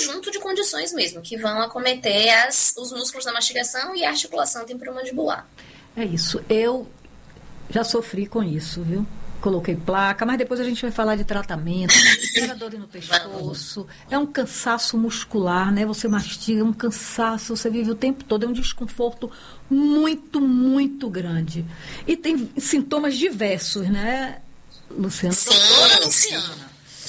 conjunto de condições mesmo, que vão acometer os músculos da mastigação e a articulação temporomandibular. É isso. Eu já sofri com isso, viu? Coloquei placa, mas depois a gente vai falar de tratamento, era dor no pescoço, é um cansaço muscular, né? Você mastiga, é um cansaço, você vive o tempo todo, é um desconforto muito, muito grande. E tem sintomas diversos, né, Luciana? Sim, Luciana.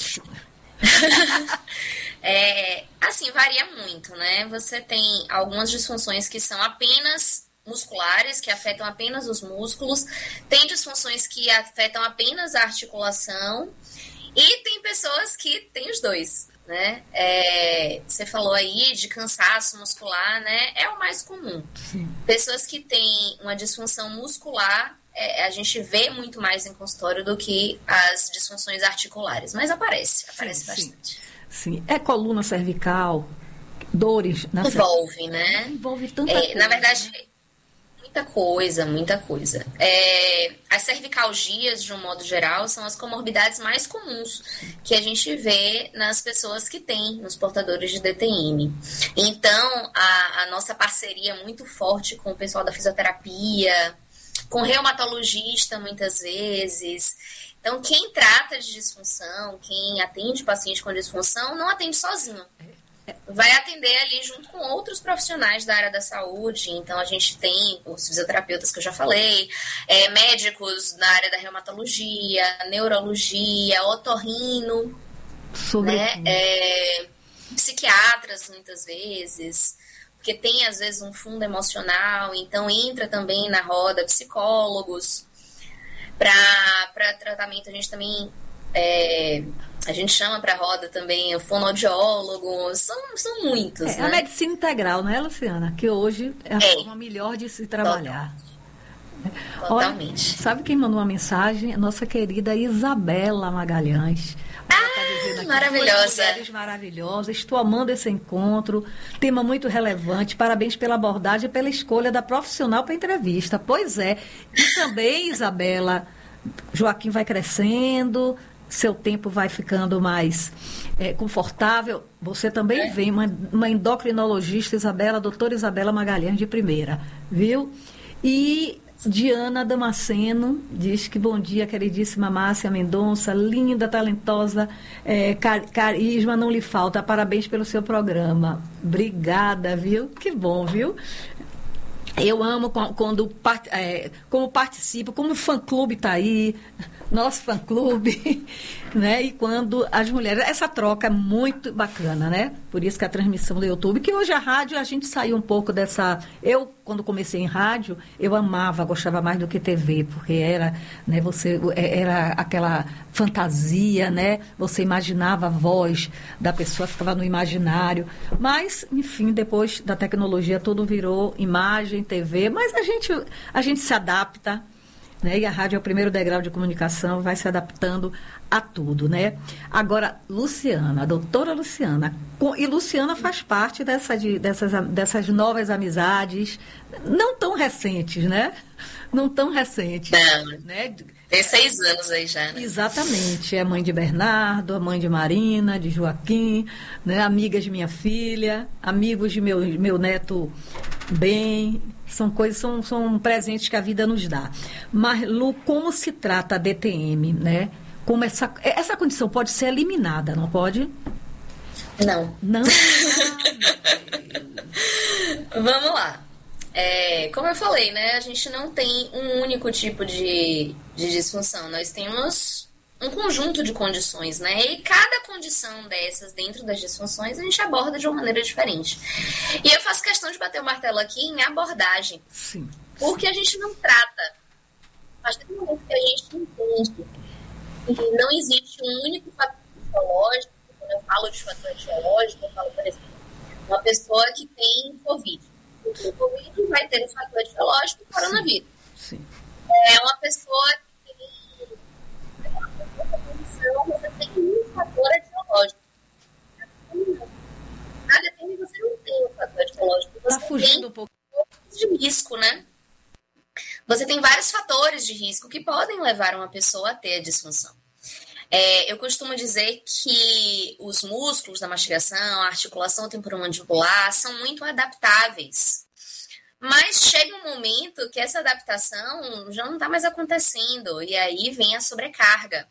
Assim, varia muito, né? Você tem algumas disfunções que são apenas musculares, que afetam apenas os músculos, tem disfunções que afetam apenas a articulação, e tem pessoas que têm os dois, né? Você falou aí de cansaço muscular, né? É o mais comum. Sim. Pessoas que têm uma disfunção muscular, a gente vê muito mais em consultório do que as disfunções articulares, mas aparece bastante. Sim. É coluna cervical, dores na envolve, né? Envolve tanta coisa. Na verdade, muita coisa. As cervicalgias, de um modo geral, são as comorbidades mais comuns que a gente vê nas pessoas que têm, nos portadores de DTM. Então, a nossa parceria é muito forte com o pessoal da fisioterapia, com reumatologista, muitas vezes. Então, quem trata de disfunção, quem atende paciente com disfunção, não atende sozinho. Vai atender ali junto com outros profissionais da área da saúde. Então, a gente tem os fisioterapeutas que eu já falei, médicos na área da reumatologia, neurologia, otorrino, né? Psiquiatras, muitas vezes, porque tem, às vezes, um fundo emocional. Então, entra também na roda psicólogos. Para tratamento, a gente também... a gente chama para a roda também o fonoaudiólogo, são muitos, né? A medicina integral, não é, Luciana? Que hoje é a forma melhor de se trabalhar. Totalmente. Olha, sabe quem mandou uma mensagem? A nossa querida Isabela Magalhães. Maravilhosa. Mulheres maravilhosas. Estou amando esse encontro. Tema muito relevante. Parabéns pela abordagem e pela escolha da profissional para a entrevista. Pois é. E também, Isabela, Joaquim vai crescendo, seu tempo vai ficando mais confortável. Você também vem, uma endocrinologista, doutora Isabela Magalhães, de primeira, viu? E Diana Damasceno diz que bom dia, queridíssima Márcia Mendonça, linda, talentosa, carisma não lhe falta, parabéns pelo seu programa. Obrigada, viu? Que bom, viu? Eu amo como participo, como o fã-clube está aí, nosso fã-clube, né? E quando as mulheres... Essa troca é muito bacana, né? Por isso que a transmissão do YouTube, que hoje a rádio, a gente saiu um pouco dessa... Eu, quando comecei em rádio, eu amava, gostava mais do que TV, porque era, né, era aquela fantasia, né? Você imaginava a voz da pessoa, ficava no imaginário. Mas, enfim, depois da tecnologia, tudo virou imagem, TV, mas a gente se adapta, né? E a rádio é o primeiro degrau de comunicação, vai se adaptando a tudo, né? Agora, Luciana, a doutora Luciana, e Luciana faz parte dessas novas amizades, não tão recentes, né? Não tão recentes. Não, né? Tem 6 anos aí já, né? Exatamente. É mãe de Bernardo, a mãe de Marina, de Joaquim, né? Amigas de minha filha, amigos de meu neto bem. São coisas, são presentes que a vida nos dá. Mas, Lu, como se trata a DTM, né? Como essa condição pode ser eliminada, não pode? Não. Não? Vamos lá. Como eu falei, né? A gente não tem um único tipo de disfunção. Nós temos um conjunto de condições, né? E cada condição dessas, dentro das disfunções, a gente aborda de uma maneira diferente. E eu faço questão de bater o martelo aqui em abordagem. Sim. Porque a gente não trata. Mas tem um momento que a gente entende que não existe um único fator etiológico. Quando eu falo de fator etiológico, eu falo, por exemplo, uma pessoa que tem Covid. O Covid vai ter um fator etiológico, o coronavírus. Sim. Uma pessoa que tem essa condição, você tem um fator etiológico. Na DTM você não tem um fator etiológico. Você Está fugindo tem um pouco de risco, né? Você tem vários fatores de risco que podem levar uma pessoa a ter a disfunção. Eu costumo dizer que os músculos da mastigação, a articulação temporomandibular são muito adaptáveis. Mas chega um momento que essa adaptação já não está mais acontecendo, e aí vem a sobrecarga.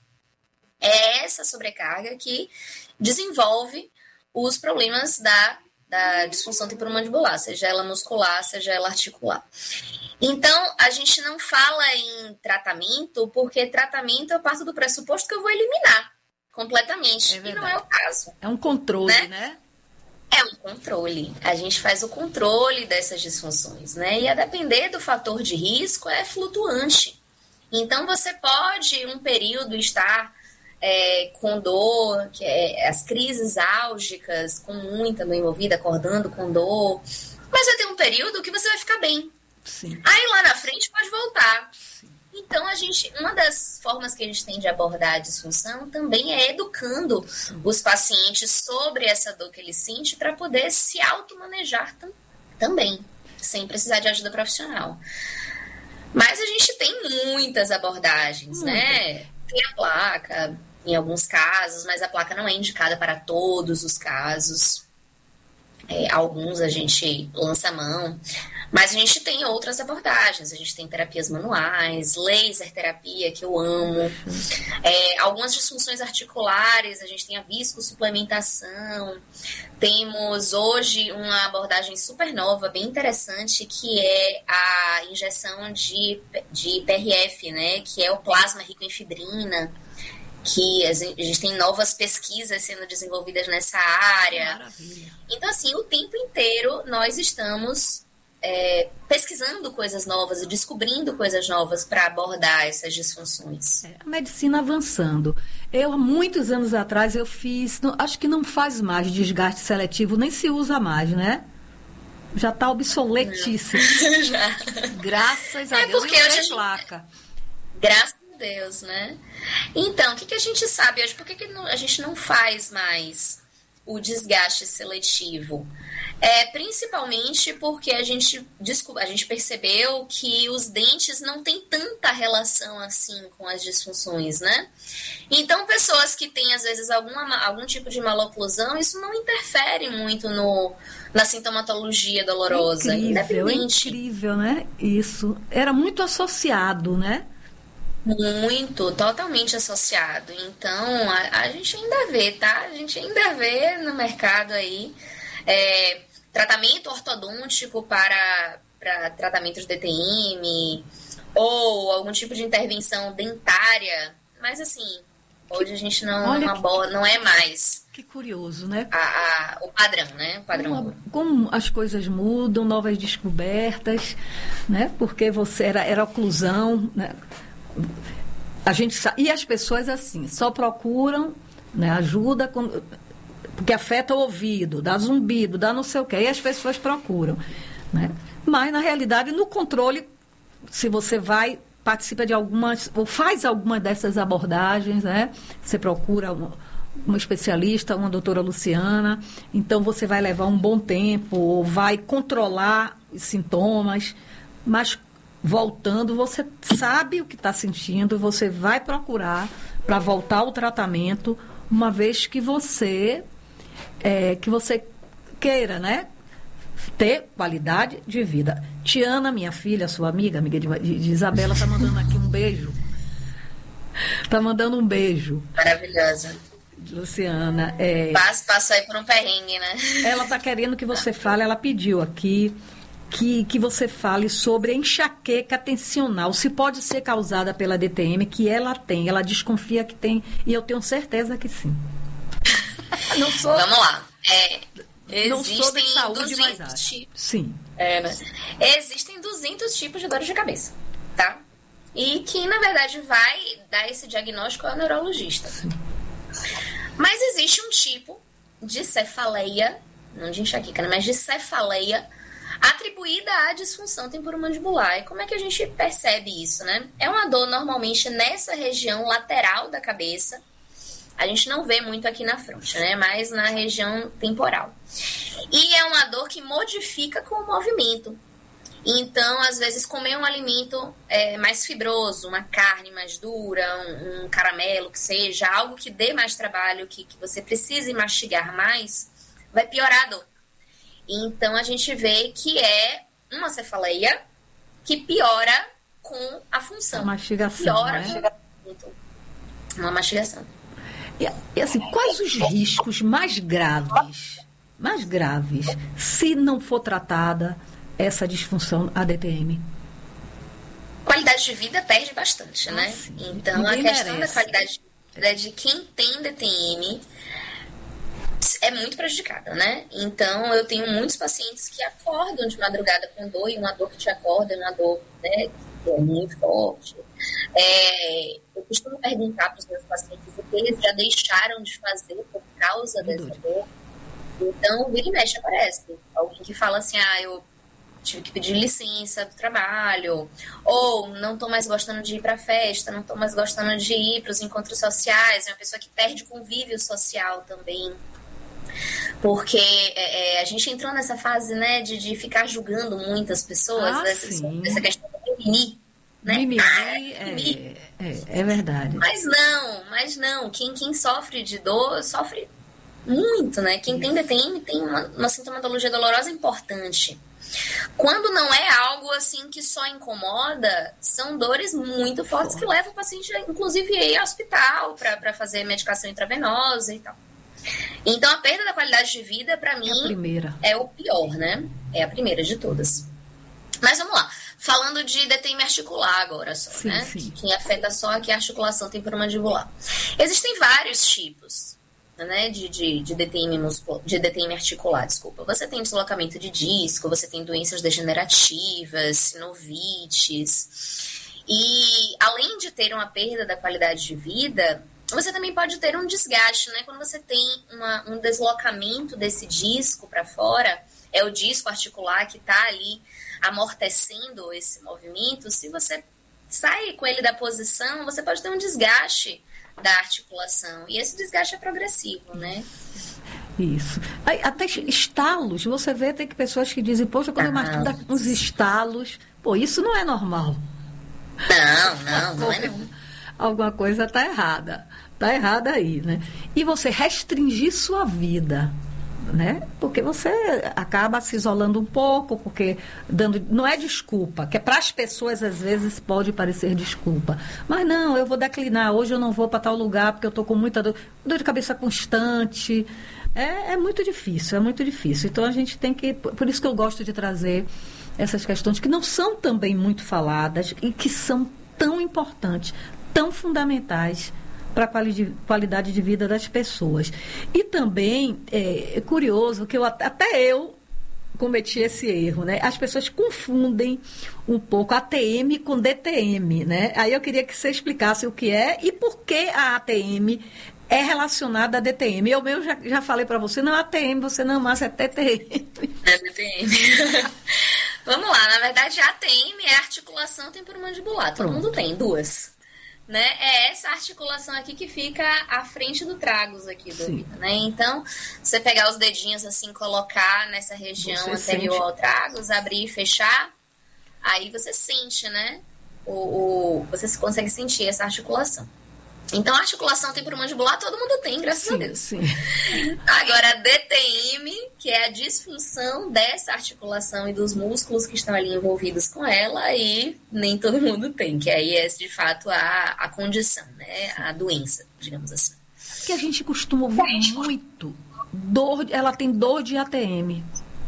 É essa sobrecarga que desenvolve os problemas da disfunção temporomandibular, seja ela muscular, seja ela articular. Então, a gente não fala em tratamento, porque tratamento eu parto do pressuposto que eu vou eliminar completamente, e não é o caso. É um controle, né? É um controle. A gente faz o controle dessas disfunções, né? E a depender do fator de risco, é flutuante. Então, você pode, um período, estar com dor, as crises álgicas, com muita dor envolvida, acordando com dor. Mas vai ter um período que você vai ficar bem. Sim. Aí, lá na frente, pode voltar. Sim. Então, uma das formas que a gente tem de abordar a disfunção também é educando os pacientes sobre essa dor que eles sentem para poder se automanejar também, sem precisar de ajuda profissional. Mas a gente tem muitas abordagens, né? Tem a placa, em alguns casos, mas a placa não é indicada para todos os casos. Alguns a gente lança a mão. Mas a gente tem outras abordagens, a gente tem terapias manuais, laser terapia, que eu amo, algumas disfunções articulares, a gente tem a viscosuplementação, temos hoje uma abordagem super nova, bem interessante, que é a injeção de PRF, né, que é o plasma rico em fibrina, que a gente tem novas pesquisas sendo desenvolvidas nessa área. Maravilha. Então, assim, o tempo inteiro nós estamos pesquisando coisas novas e descobrindo coisas novas para abordar essas disfunções. A medicina avançando. Eu, há muitos anos atrás, eu fiz, acho que não faz mais desgaste seletivo, nem se usa mais, né? Já está obsoletíssimo. Já. Graças a Deus. Porque hoje placa. Graças a Deus, né? Então, o que a gente sabe hoje? Por que a gente não faz mais o desgaste seletivo? Principalmente porque a gente percebeu que os dentes não têm tanta relação assim com as disfunções, né? Então, pessoas que têm, às vezes, algum tipo de maloclusão, isso não interfere muito na sintomatologia dolorosa. Incrível, né? Isso. Era muito associado, né? Muito, totalmente associado. Então, a gente ainda vê, tá? A gente ainda vê no mercado aí tratamento ortodôntico para tratamento de DTM ou algum tipo de intervenção dentária. Mas, assim, hoje a gente não é mais. Que curioso, né? O padrão, né? O padrão. Como as coisas mudam, novas descobertas, né? Porque era oclusão, né? A gente sabe, e as pessoas assim só procuram, né, ajuda porque afeta o ouvido, dá zumbido, dá não sei o que, e as pessoas procuram, né? Mas na realidade no controle, se você participa de algumas ou faz alguma dessas abordagens, né? Você procura uma especialista, uma doutora Luciana, então você vai levar um bom tempo, ou vai controlar os sintomas, mas voltando, você sabe o que está sentindo, você vai procurar para voltar ao tratamento, uma vez que você queira, né, ter qualidade de vida. Tiana, minha filha, sua amiga de Isabela, está mandando aqui um beijo. Está mandando um beijo. Maravilhosa. Luciana. Passou aí por um perrengue, né? Ela está querendo que você fale, ela pediu aqui que você fale sobre a enxaqueca tensional, se pode ser causada pela DTM, que ela tem, ela desconfia que tem, e eu tenho certeza que sim. Vamos lá. Não sou de Existem saúde, 200 mas acho. tipos. Sim. Né? Existem 200 tipos de dores de cabeça, tá? E que, na verdade, vai dar esse diagnóstico ao neurologista. Sim. Mas existe um tipo de cefaleia, não de enxaqueca, né, mas de cefaleia, atribuída à disfunção temporomandibular. E como é que a gente percebe isso, né? É uma dor normalmente nessa região lateral da cabeça. A gente não vê muito aqui na fronte, né? Mas na região temporal. E é uma dor que modifica com o movimento. Então, às vezes, comer um alimento mais fibroso, uma carne mais dura, um caramelo, que seja, algo que dê mais trabalho, que você precise mastigar mais, vai piorar a dor. Então, a gente vê que é uma cefaleia que piora com a função. A mastigação, piora né? Uma mastigação. E assim, quais os riscos mais graves, se não for tratada essa disfunção ADTM? Qualidade de vida perde bastante, né? Sim. Então, Ninguém a questão merece. da qualidade de vida de quem tem DTM é muito prejudicada, né? Então, eu tenho muitos pacientes que acordam de madrugada com dor, e uma dor que te acorda é uma dor, né, que é muito forte. Eu costumo perguntar para os meus pacientes o que eles já deixaram de fazer por causa dessa dor. Então, vira e mexe aparece alguém que fala assim, eu tive que pedir licença do trabalho, ou não estou mais gostando de ir para festa, não estou mais gostando de ir para os encontros sociais, é uma pessoa que perde convívio social também, porque a gente entrou nessa fase, né, de ficar julgando muitas pessoas, dessa questão do mimimi, né? Mimimi, é verdade. Mas não, quem sofre de dor, sofre muito, né? Quem tem DTM tem uma sintomatologia dolorosa importante. Quando não é algo assim que só incomoda, são dores muito fortes que levam o paciente, inclusive, a ir ao hospital para fazer medicação intravenosa e tal. Então, a perda da qualidade de vida, para mim, é o pior, né? É a primeira de todas. Mas vamos lá. Falando de DTM articular agora só, sim, né? Sim. Que afeta só aqui a articulação temporomandibular. Existem vários tipos, né, de DTM articular, desculpa. Você tem deslocamento de disco, você tem doenças degenerativas, sinovites. E além de ter uma perda da qualidade de vida, você também pode ter um desgaste, né? Quando você tem um deslocamento desse disco para fora, é o disco articular que está ali amortecendo esse movimento. Se você sai com ele da posição, você pode ter um desgaste da articulação. E esse desgaste é progressivo, né? Isso. Até estalos, você vê, tem pessoas que dizem, poxa, quando eu mastigo dá uns estalos. Pô, isso não é normal. Não é não. Alguma coisa está errada. Está errada aí, né? E você restringir sua vida, né? Porque você acaba se isolando um pouco, porque não é desculpa, que para as pessoas às vezes pode parecer desculpa, mas não, eu vou declinar, hoje eu não vou para tal lugar porque eu estou com muita dor de cabeça constante, é muito difícil, então a gente tem que, por isso que eu gosto de trazer essas questões que não são também muito faladas e que são tão importantes, tão fundamentais para a qualidade de vida das pessoas. E também é curioso que até eu cometi esse erro, né? As pessoas confundem um pouco ATM com DTM, né? Aí eu queria que você explicasse o que é e por que a ATM é relacionada à DTM. Eu mesmo já falei para você, não é ATM, você não, mas é TTM. É DTM. Vamos lá, na verdade a ATM é a articulação temporomandibular, todo mundo tem duas. Né? É essa articulação aqui que fica à frente do tragus aqui do ouvido, né? Então, você pegar os dedinhos assim, colocar nessa região anterior ao tragus, abrir e fechar, aí você sente, né? Você consegue sentir essa articulação. Então, a articulação temporomandibular todo mundo tem, graças a Deus. Sim. Agora, a DTM, que é a disfunção dessa articulação e dos músculos que estão ali envolvidos com ela, aí nem todo mundo tem, que aí é, de fato, a condição, né? A doença, digamos assim. Que a gente costuma ouvir muito. Ela tem dor de ATM.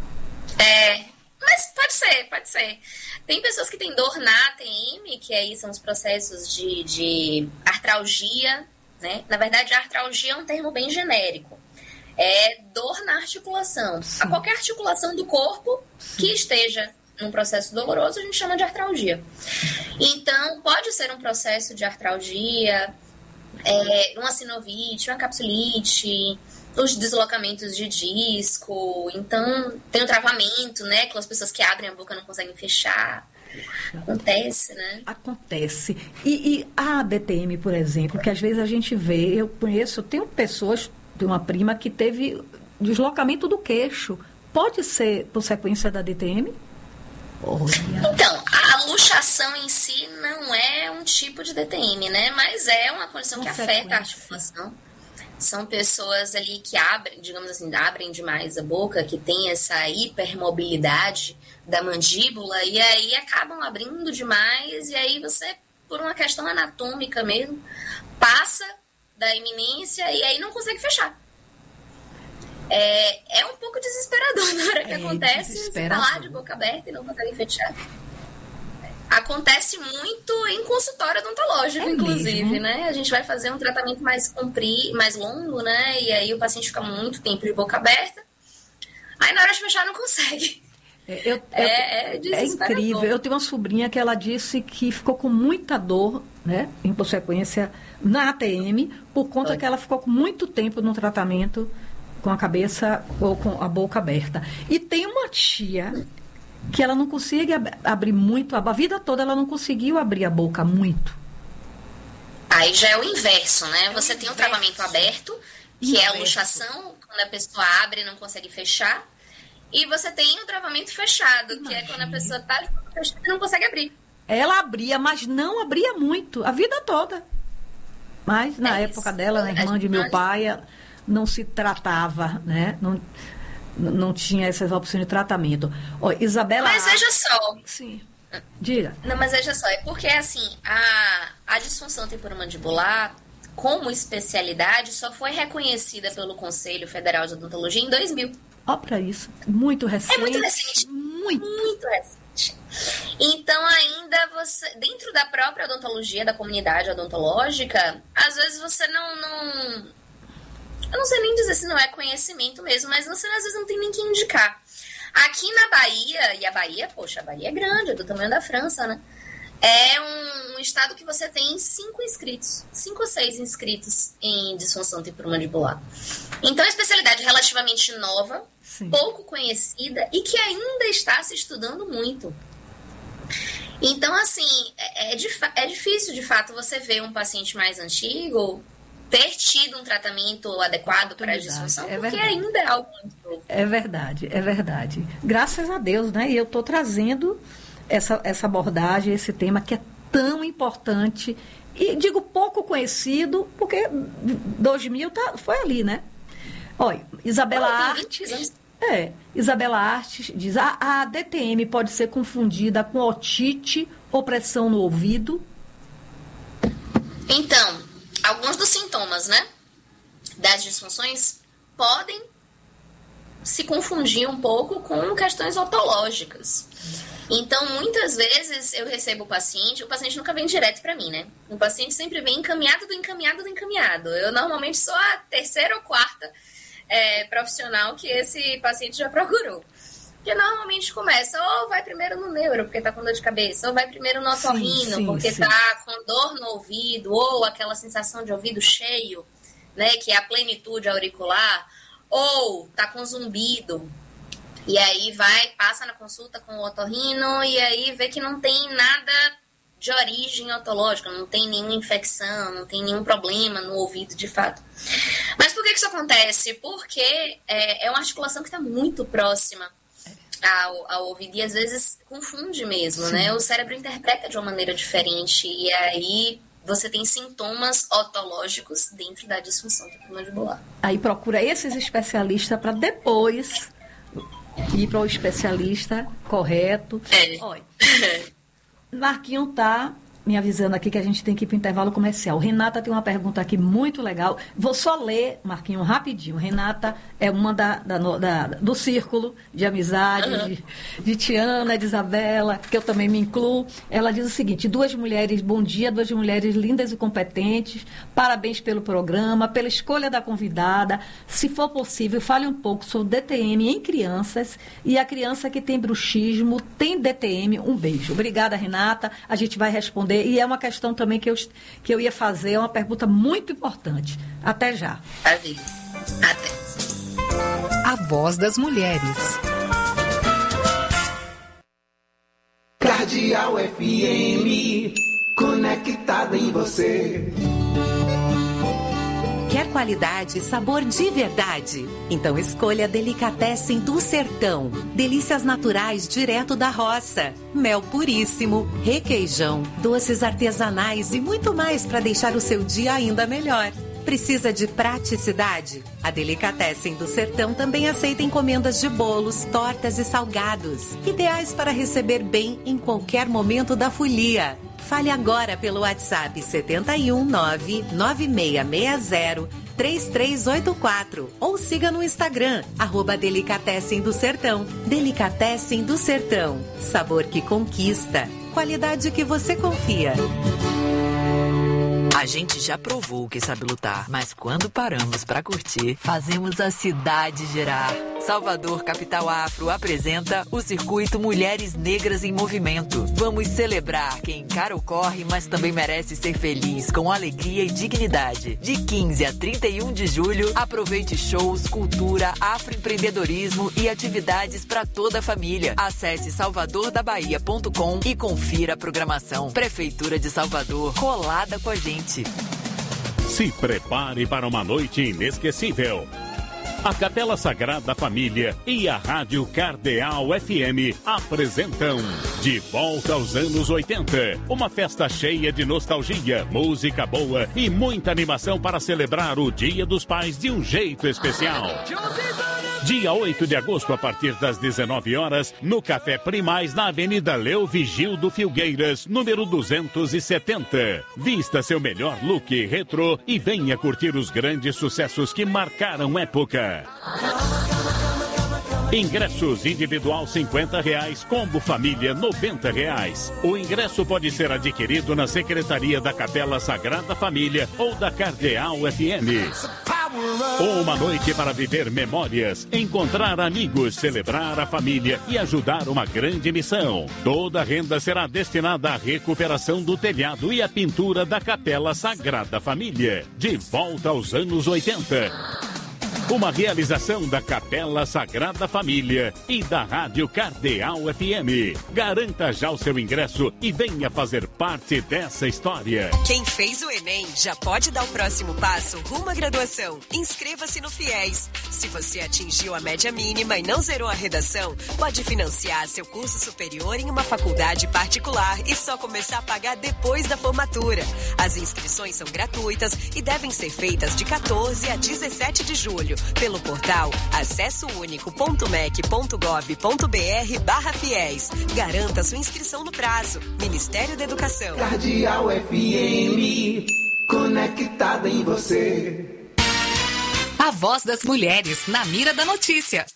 Mas pode ser. Tem pessoas que têm dor na ATM, que aí são os processos de artralgia, né? Na verdade, a artralgia é um termo bem genérico. É dor na articulação. A qualquer articulação do corpo que esteja num processo doloroso, a gente chama de artralgia. Então, pode ser um processo de artralgia, uma sinovite, uma capsulite, os deslocamentos de disco, então tem o travamento, né? Aquelas pessoas que abrem a boca e não conseguem fechar. Acontece, né? Acontece. E a DTM, por exemplo, que às vezes a gente vê, eu tenho pessoas, tem uma prima que teve deslocamento do queixo. Pode ser consequência da DTM? Então, a luxação em si não é um tipo de DTM, né? Mas é uma condição que afeta a articulação. São pessoas ali que abrem, digamos assim, abrem demais a boca, que tem essa hipermobilidade da mandíbula, e aí acabam abrindo demais, e aí você, por uma questão anatômica mesmo, passa da iminência e aí não consegue fechar. É um pouco desesperador na hora que acontece, você tá lá de boca aberta e não consegue fechar. Acontece muito em consultório odontológico, inclusive, mesmo, né? A gente vai fazer um tratamento mais longo, né? E aí o paciente fica muito tempo de boca aberta. Aí na hora de fechar não consegue. É incrível. Eu tenho uma sobrinha que ela disse que ficou com muita dor, né? Em consequência, na ATM, por conta que ela ficou com muito tempo no tratamento com a cabeça ou com a boca aberta. E tem uma tia que ela não consegue abrir muito, a vida toda ela não conseguiu abrir a boca muito. Aí já é o inverso, né? Você tem um travamento aberto, que é a luxação, quando a pessoa abre e não consegue fechar. E você tem um travamento fechado, que é quando a pessoa está de boca fechada e não consegue abrir. Ela abria, mas não abria muito, a vida toda. Mas na época dela, na irmã de meu pai, não se tratava, né? Não tinha essas opções de tratamento. Ó, Isabela... Mas veja só. Sim. Diga. Não, mas veja só, é porque assim, a disfunção temporomandibular, como especialidade, só foi reconhecida pelo Conselho Federal de Odontologia em 2000. Ó, para isso. Muito recente. É muito recente. Muito recente. Então, ainda você, dentro da própria odontologia, da comunidade odontológica, às vezes você não eu não sei nem dizer se não é conhecimento mesmo, mas você às vezes não tem nem que indicar. Aqui na Bahia, e a Bahia é grande, é do tamanho da França, né? É um estado que você tem 5 ou 6 inscritos em disfunção temporomandibular. Então, é uma especialidade relativamente nova, sim, pouco conhecida e que ainda está se estudando muito. Então, assim, é difícil, de fato, você ver um paciente mais antigo ter tido um tratamento adequado para a disfunção, porque ainda é algo muito novo. É verdade. Graças a Deus, né? E eu estou trazendo essa abordagem, esse tema que é tão importante e digo pouco conhecido, porque 2000 foi ali, né? Olha, Isabela Artes diz, a DTM pode ser confundida com otite ou pressão no ouvido? Então, alguns dos sintomas, né, das disfunções podem se confundir um pouco com questões otológicas. Então, muitas vezes eu recebo o paciente nunca vem direto para mim, né? O paciente sempre vem encaminhado. Eu normalmente sou a 3ª ou 4ª profissional que esse paciente já procurou. Porque normalmente começa, ou vai primeiro no neuro, porque tá com dor de cabeça, ou vai primeiro no otorrino, porque tá com dor no ouvido, ou aquela sensação de ouvido cheio, né, que é a plenitude auricular, ou tá com zumbido. E aí passa na consulta com o otorrino e aí vê que não tem nada de origem otológica, não tem nenhuma infecção, não tem nenhum problema no ouvido de fato. Mas por que isso acontece? Porque é uma articulação que está muito próxima ao ouvido e às vezes confunde mesmo, né? O cérebro interpreta de uma maneira diferente e aí você tem sintomas otológicos dentro da disfunção temporomandibular. Aí procura esses especialistas para depois ir para o especialista correto. Olha, Marquinho tá me avisando aqui que a gente tem que ir para o intervalo comercial. Renata tem uma pergunta aqui muito legal. Vou só ler, Marquinho, rapidinho. Renata é uma do círculo de amizade, de Tiana, de Isabela, que eu também me incluo. Ela diz o seguinte: bom dia, 2 mulheres lindas e competentes. Parabéns pelo programa, pela escolha da convidada. Se for possível, fale um pouco sobre DTM em crianças e a criança que tem bruxismo tem DTM. Um beijo. Obrigada, Renata. A gente vai responder. E é uma questão também que eu ia fazer, é uma pergunta muito importante. Até já. Até. A Voz das Mulheres. Cardeal FM, conectada em você. Quer qualidade e sabor de verdade. Então escolha Delicatessen do Sertão. Delícias naturais direto da roça. Mel puríssimo, requeijão, doces artesanais e muito mais para deixar o seu dia ainda melhor. Precisa de praticidade? A Delicatessen do Sertão também aceita encomendas de bolos, tortas e salgados, ideais para receber bem em qualquer momento da folia. Fale agora pelo WhatsApp 71996603384 ou siga no Instagram, @Delicatessen do Sertão. Delicatessen do Sertão. Sabor que conquista. Qualidade que você confia. A gente já provou que sabe lutar, mas quando paramos pra curtir, fazemos a cidade girar. Salvador Capital Afro apresenta o Circuito Mulheres Negras em Movimento. Vamos celebrar quem encara o corre, mas também merece ser feliz, com alegria e dignidade. De 15 a 31 de julho, aproveite shows, cultura, afroempreendedorismo e atividades para toda a família. Acesse salvadordabahia.com e confira a programação. Prefeitura de Salvador, colada com a gente. Se prepare para uma noite inesquecível. A Capela Sagrada Família e a Rádio Cardeal FM apresentam De Volta aos Anos 80. Uma festa cheia de nostalgia, música boa e muita animação para celebrar o Dia dos Pais de um jeito especial. Dia 8 de agosto, a partir das 19 horas, no Café Primaz, na Avenida Leo Vigildo Filgueiras, número 270. Vista seu melhor look retrô e venha curtir os grandes sucessos que marcaram época. Ingressos individual R$50, combo família R$90. O ingresso pode ser adquirido na Secretaria da Capela Sagrada Família ou da Cardeal FM. Uma noite para viver memórias, encontrar amigos, celebrar a família e ajudar uma grande missão. Toda a renda será destinada à recuperação do telhado e à pintura da Capela Sagrada Família. De volta aos anos 80. Uma realização da Capela Sagrada Família e da Rádio Cardeal FM. Garanta já o seu ingresso e venha fazer parte dessa história. Quem fez o Enem já pode dar o próximo passo rumo à graduação. Inscreva-se no FIES. Se você atingiu a média mínima e não zerou a redação, pode financiar seu curso superior em uma faculdade particular e só começar a pagar depois da formatura. As inscrições são gratuitas e devem ser feitas de 14 a 17 de julho. Pelo portal acessounico.mec.gov.br/fiéis. Garanta sua inscrição no prazo. Ministério da Educação. Cardeal FM, conectada em você. A voz das mulheres na mira da notícia.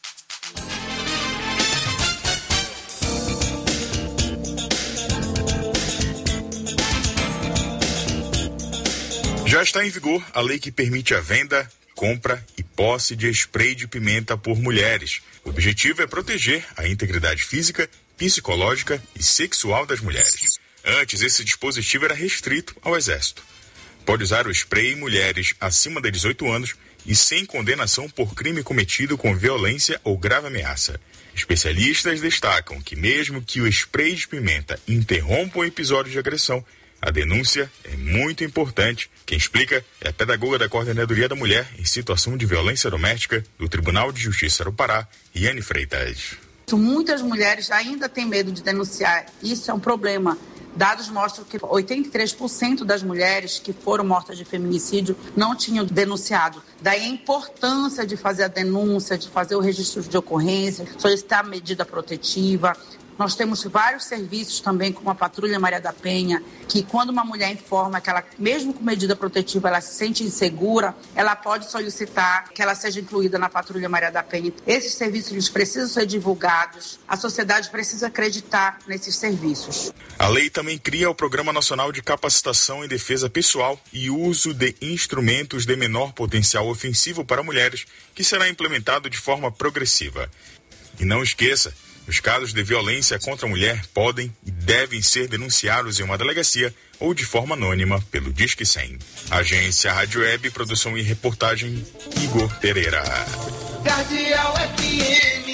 Já está em vigor a lei que permite a venda, compra e posse de spray de pimenta por mulheres. O objetivo é proteger a integridade física, psicológica e sexual das mulheres. Antes, esse dispositivo era restrito ao Exército. Pode usar o spray em mulheres acima de 18 anos e sem condenação por crime cometido com violência ou grave ameaça. Especialistas destacam que mesmo que o spray de pimenta interrompa o episódio de agressão, a denúncia é muito importante. Quem explica é a pedagoga da Coordenadoria da Mulher em Situação de Violência Doméstica do Tribunal de Justiça do Pará, Iane Freitas. Muitas mulheres ainda têm medo de denunciar. Isso é um problema. Dados mostram que 83% das mulheres que foram mortas de feminicídio não tinham denunciado. Daí a importância de fazer a denúncia, de fazer o registro de ocorrência, solicitar a medida protetiva. Nós temos vários serviços também, como a Patrulha Maria da Penha, que quando uma mulher informa que ela, mesmo com medida protetiva, ela se sente insegura, ela pode solicitar que ela seja incluída na Patrulha Maria da Penha. Esses serviços eles precisam ser divulgados, a sociedade precisa acreditar nesses serviços. A lei também cria o Programa Nacional de Capacitação em Defesa Pessoal e Uso de Instrumentos de Menor Potencial Ofensivo para Mulheres, que será implementado de forma progressiva. E não esqueça, os casos de violência contra a mulher podem e devem ser denunciados em uma delegacia ou de forma anônima pelo Disque 100. Agência Rádio Web, produção e reportagem, Igor Pereira. Cardeal FM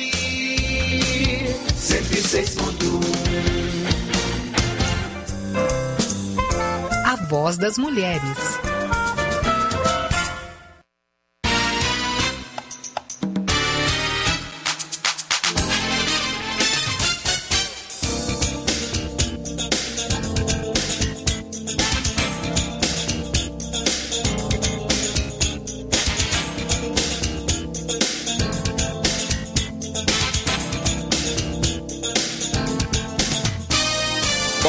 106.1. A voz das mulheres.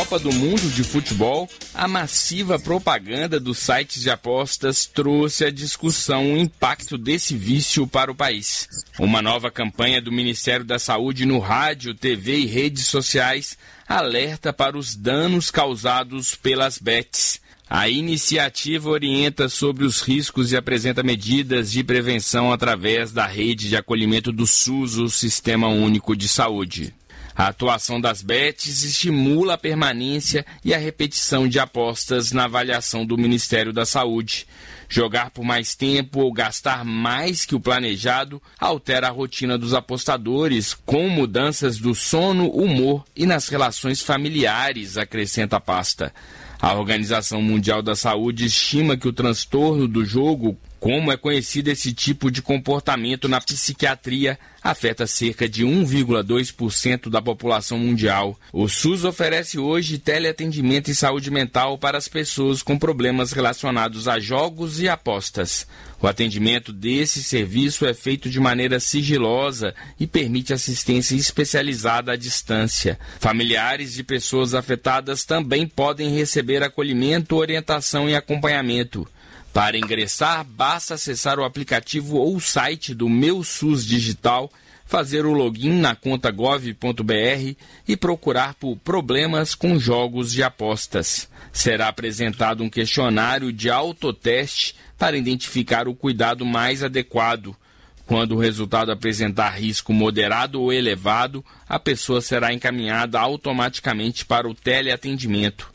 Copa do Mundo de Futebol, a massiva propaganda dos sites de apostas trouxe à discussão o impacto desse vício para o país. Uma nova campanha do Ministério da Saúde no rádio, TV e redes sociais alerta para os danos causados pelas bets. A iniciativa orienta sobre os riscos e apresenta medidas de prevenção através da rede de acolhimento do SUS, o Sistema Único de Saúde. A atuação das bets estimula a permanência e a repetição de apostas na avaliação do Ministério da Saúde. Jogar por mais tempo ou gastar mais que o planejado altera a rotina dos apostadores, com mudanças do sono, humor e nas relações familiares, acrescenta a pasta. A Organização Mundial da Saúde estima que o transtorno do jogo, como é conhecido esse tipo de comportamento na psiquiatria, afeta cerca de 1,2% da população mundial. O SUS oferece hoje teleatendimento e saúde mental para as pessoas com problemas relacionados a jogos e apostas. O atendimento desse serviço é feito de maneira sigilosa e permite assistência especializada à distância. Familiares de pessoas afetadas também podem receber acolhimento, orientação e acompanhamento. Para ingressar, basta acessar o aplicativo ou o site do Meu SUS Digital, fazer o login na conta gov.br e procurar por problemas com jogos de apostas. Será apresentado um questionário de autoteste para identificar o cuidado mais adequado. Quando o resultado apresentar risco moderado ou elevado, a pessoa será encaminhada automaticamente para o teleatendimento.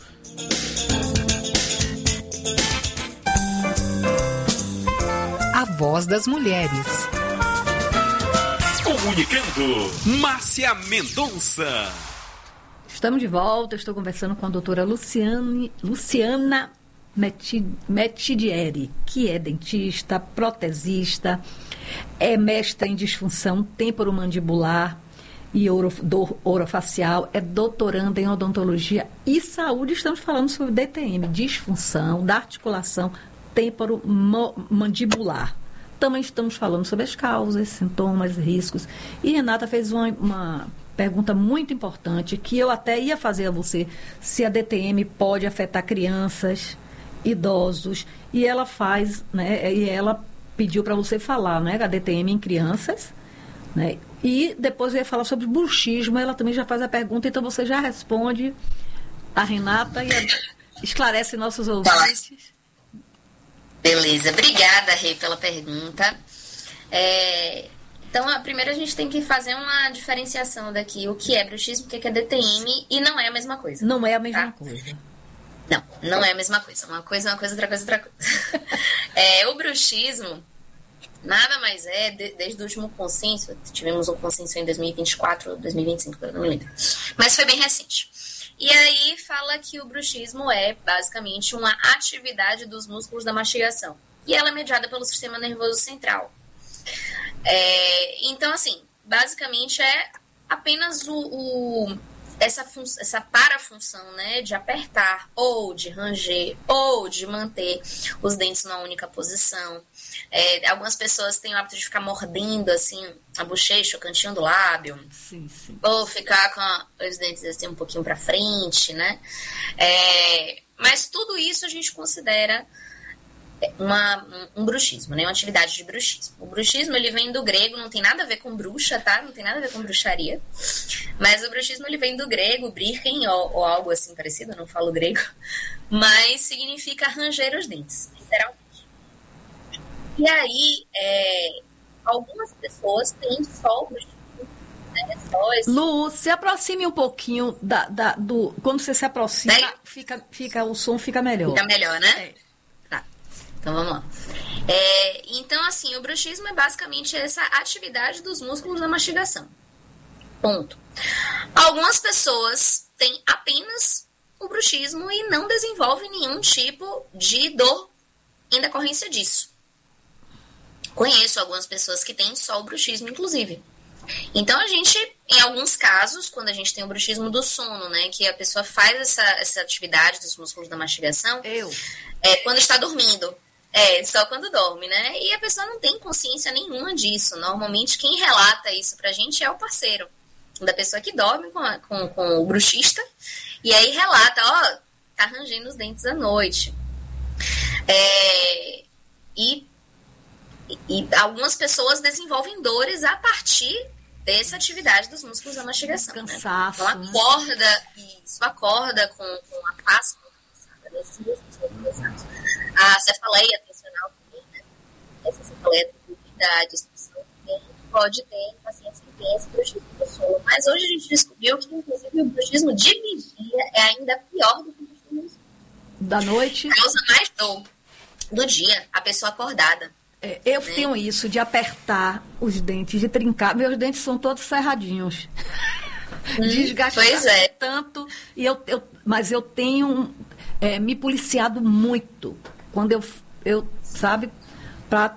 A Voz das Mulheres. Comunicando, Márcia Mendonça. Estamos de volta, estou conversando com a doutora Luciana Metidieri, que é dentista, protesista, é mestra em disfunção temporomandibular e orofacial, é doutoranda em odontologia e saúde. Estamos falando sobre DTM, disfunção da articulação temporomandibular. Também estamos falando sobre as causas, sintomas, riscos. E Renata fez uma pergunta muito importante, que eu até ia fazer a você, se a DTM pode afetar crianças, idosos, e ela faz, né, e ela pediu para você falar, né, a DTM em crianças, né, e depois eu ia falar sobre bruxismo, ela também já faz a pergunta, então você já responde a Renata e esclarece nossos ouvintes. Beleza, obrigada, Rê, pela pergunta. Então, primeiro a gente tem que fazer uma diferenciação daqui, o que é bruxismo, o que é DTM, e não é a mesma coisa. Não é a mesma coisa. Não é a mesma coisa. Uma coisa é uma coisa, outra coisa é outra coisa. O bruxismo nada mais é, desde o último consenso, tivemos um consenso em 2024, 2025, eu não me lembro, mas foi bem recente. E aí fala que o bruxismo é basicamente uma atividade dos músculos da mastigação. E ela é mediada pelo sistema nervoso central. Então, assim, basicamente é apenas essa parafunção, né, de apertar, ou de ranger, ou de manter os dentes numa única posição. Algumas pessoas têm o hábito de ficar mordendo, assim, a bochecha, o cantinho do lábio. Sim, sim. Ou ficar com os dentes, assim, um pouquinho para frente, né? Mas tudo isso a gente considera um bruxismo, né? Uma atividade de bruxismo. O bruxismo, ele vem do grego, não tem nada a ver com bruxa, tá? Não tem nada a ver com bruxaria. Mas o bruxismo, ele vem do grego, brichen, ou algo assim parecido, eu não falo grego. Mas significa ranger os dentes, literalmente. E aí, algumas pessoas têm só o bruxismo, né? Lu, se aproxime um pouquinho do... Quando você se aproxima, o som fica melhor. Fica melhor, né? Então, vamos lá. Então, assim, o bruxismo é basicamente essa atividade dos músculos da mastigação. Ponto. Algumas pessoas têm apenas o bruxismo e não desenvolvem nenhum tipo de dor em decorrência disso. Conheço algumas pessoas que têm só o bruxismo, inclusive. Então, a gente, em alguns casos, quando a gente tem o bruxismo do sono, né, que a pessoa faz essa atividade dos músculos da mastigação, quando está dormindo. Só quando dorme, né? E a pessoa não tem consciência nenhuma disso. Normalmente, quem relata isso pra gente é o parceiro da pessoa que dorme com o bruxista E aí relata, tá rangendo os dentes à noite. E algumas pessoas desenvolvem dores a partir dessa atividade dos músculos da mastigação. Cansaço, né? Então acorda com a face desses músculos cansados. A cefaleia tensional também, né? Essa cefaleia da disfunção também pode ter em pacientes que têm esse bruxismo do sono. Mas hoje a gente descobriu que, inclusive, o bruxismo de vigia é ainda pior do que o bruxismo da noite. Causa mais dor do dia, a pessoa acordada. Eu tenho isso de apertar os dentes, de trincar. Meus dentes são todos cerradinhos. Desgastados tanto. Mas eu tenho me policiado muito. Quando eu sabe, para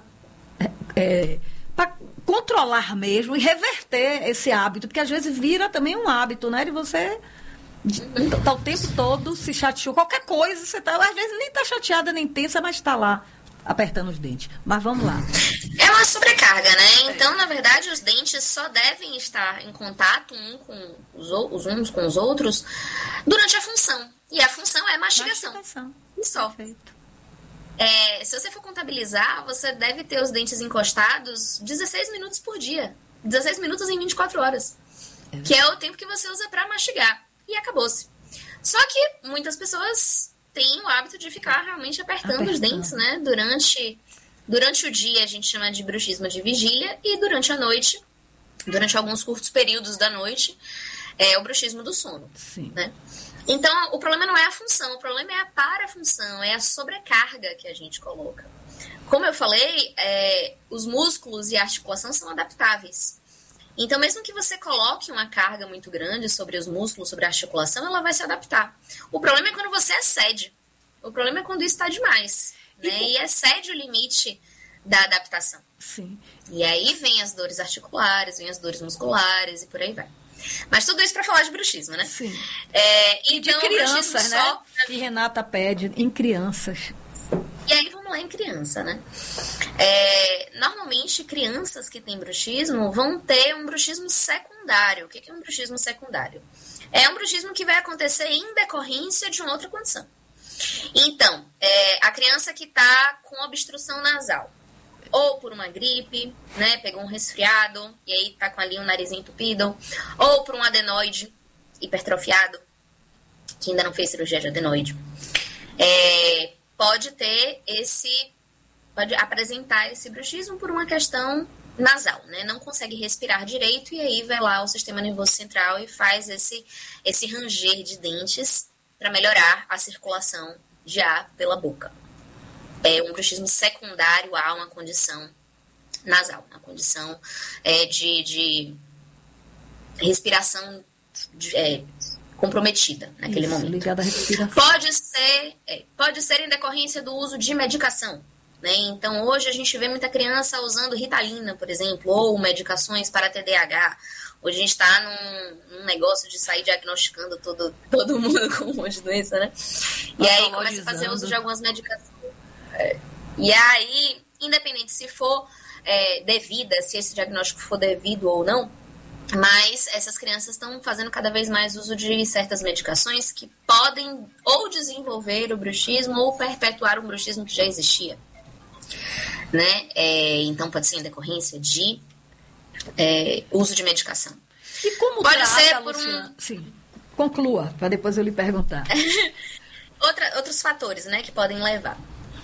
controlar mesmo e reverter esse hábito. Porque às vezes vira também um hábito, né? De você tá o tempo todo se chateou. Qualquer coisa, você tá, às vezes nem tá chateada, nem tensa, mas tá lá apertando os dentes. Mas vamos lá. É uma sobrecarga, né? Então, na verdade, os dentes só devem estar em contato uns com os outros durante a função. E a função é mastigação. E só. Perfeito. Se você for contabilizar, você deve ter os dentes encostados 16 minutos por dia. 16 minutos em 24 horas. Que é o tempo que você usa para mastigar. E acabou-se. Só que muitas pessoas têm o hábito de ficar realmente apertando os dentes, né? Durante o dia a gente chama de bruxismo de vigília e durante a noite, durante alguns curtos períodos da noite, é o bruxismo do sono. Sim. Né? Então, o problema não é a função, o problema é a parafunção, é a sobrecarga que a gente coloca. Como eu falei, os músculos e a articulação são adaptáveis. Então, mesmo que você coloque uma carga muito grande sobre os músculos, sobre a articulação, ela vai se adaptar. O problema é quando você excede. O problema é quando isso está demais. Né? E excede o limite da adaptação. Sim. E aí vem as dores articulares, vem as dores musculares e por aí vai. Mas tudo isso para falar de bruxismo, né? Sim. E então, de crianças, né? Que Renata pede em crianças. E aí vamos lá em criança, né? Normalmente, crianças que têm bruxismo vão ter um bruxismo secundário. O que é um bruxismo secundário? É um bruxismo que vai acontecer em decorrência de uma outra condição. Então, a criança que está com obstrução nasal, ou por uma gripe, né, pegou um resfriado, e aí tá com ali um nariz entupido, ou por um adenoide hipertrofiado, que ainda não fez cirurgia de adenoide, pode apresentar esse bruxismo por uma questão nasal, né, não consegue respirar direito, e aí vai lá o sistema nervoso central e faz esse ranger de dentes para melhorar a circulação de ar pela boca. É um bruxismo secundário a uma condição nasal, uma condição de respiração comprometida naquele momento. Ligada à respiração. Pode ser em decorrência do uso de medicação. Né? Então, hoje a gente vê muita criança usando Ritalina, por exemplo, ou medicações para TDAH. Hoje a gente está num negócio de sair diagnosticando todo mundo com um monte de doença, né? E aí começa a fazer uso de algumas medicações. E aí, independente se for devida, se esse diagnóstico for devido ou não, mas essas crianças estão fazendo cada vez mais uso de certas medicações que podem ou desenvolver o bruxismo ou perpetuar um bruxismo que já existia. Né? Então, pode ser em decorrência de uso de medicação. E como pode ser por Luciana? Sim, conclua, para depois eu lhe perguntar. Outros fatores, né, que podem levar.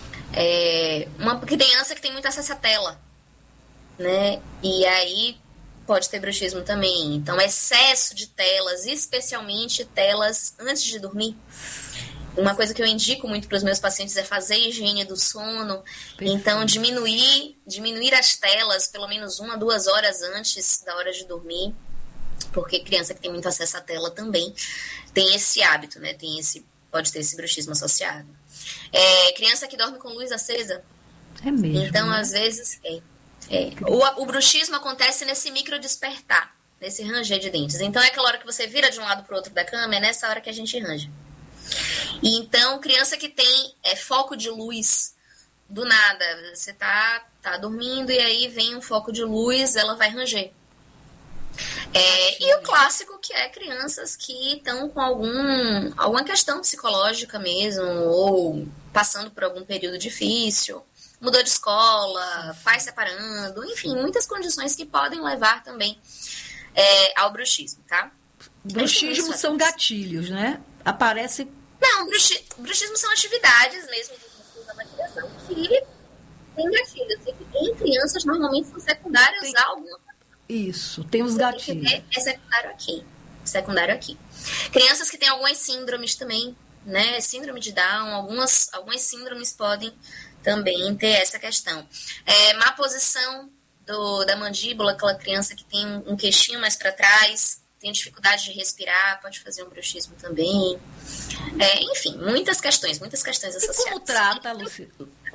Uma criança que tem muito acesso à tela, né? E aí pode ter bruxismo também. Então, excesso de telas, especialmente telas antes de dormir. Uma coisa que eu indico muito para os meus pacientes é fazer higiene do sono. Perfeito. Então, diminuir as telas pelo menos 1 a 2 horas antes da hora de dormir. Porque criança que tem muito acesso à tela também tem esse hábito, né? Pode ter esse bruxismo associado. Criança que dorme com luz acesa. É mesmo. Então, né? às vezes, o bruxismo acontece nesse micro despertar, nesse ranger de dentes. Então, é aquela hora que você vira de um lado para o outro da cama, é nessa hora que a gente range. E então, criança que tem foco de luz, do nada, você tá dormindo e aí vem um foco de luz, ela vai ranger. E o clássico, que é crianças que estão com alguma questão psicológica mesmo, ou passando por algum período difícil, mudou de escola, pais separando, enfim, muitas condições que podem levar também ao bruxismo, tá? Bruxismo são gatilhos, né? Aparece... Não, bruxismo são atividades mesmo da maquinação que tem gatilhos. E em crianças, normalmente, são secundários a alguma coisa. Isso, tem os gatilhos. É secundário aqui. Crianças que têm algumas síndromes também, né? Síndrome de Down, algumas síndromes podem também ter essa questão. Má posição da mandíbula, aquela criança que tem um queixinho mais para trás, tem dificuldade de respirar, pode fazer um bruxismo também. Enfim, muitas questões associadas. E como trata, Luci?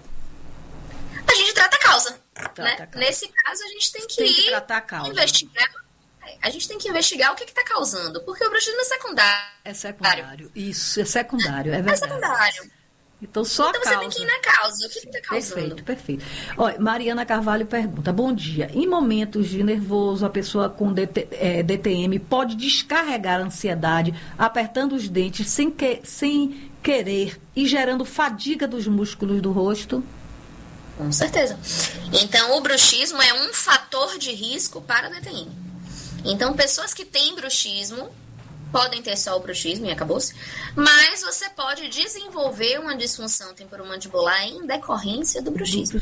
A gente trata a causa. Né? Nesse caso, a gente tem que tratar a causa. Investigar. A gente tem que investigar o que está causando, porque o bruxismo é secundário. É secundário. Isso, é secundário, é verdade. É secundário. Então, só a causa. Você tem que ir na causa. O que está causando? Perfeito. Olha, Mariana Carvalho pergunta: bom dia. Em momentos de nervoso, a pessoa com DTM pode descarregar a ansiedade apertando os dentes sem querer e gerando fadiga dos músculos do rosto? Com certeza. Então, o bruxismo é um fator de risco para a DTM. Então, pessoas que têm bruxismo podem ter só o bruxismo e acabou-se, mas você pode desenvolver uma disfunção temporomandibular em decorrência do bruxismo.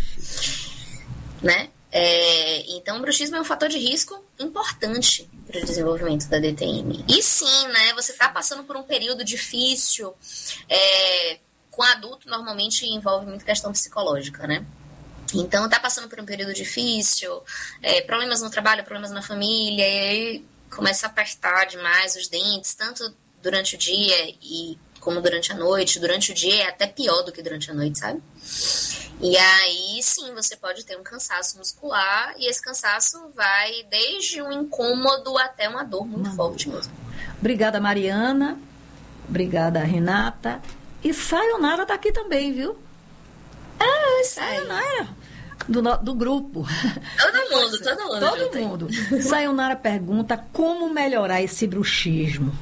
Né? Então, o bruxismo é um fator de risco importante para o desenvolvimento da DTM. E sim, né, você está passando por um período difícil, com adulto normalmente envolve muita questão psicológica, né? Então, tá passando por um período difícil, problemas no trabalho, problemas na família, e aí começa a apertar demais os dentes, tanto durante o dia como durante a noite. Durante o dia é até pior do que durante a noite, sabe? E aí, sim, você pode ter um cansaço muscular, e esse cansaço vai desde um incômodo até uma dor muito forte mesmo. Obrigada, Mariana. Obrigada, Renata. E Sayonara tá aqui também, viu? Sayonara. Do grupo. Todo mundo. Sayonara pergunta como melhorar esse bruxismo.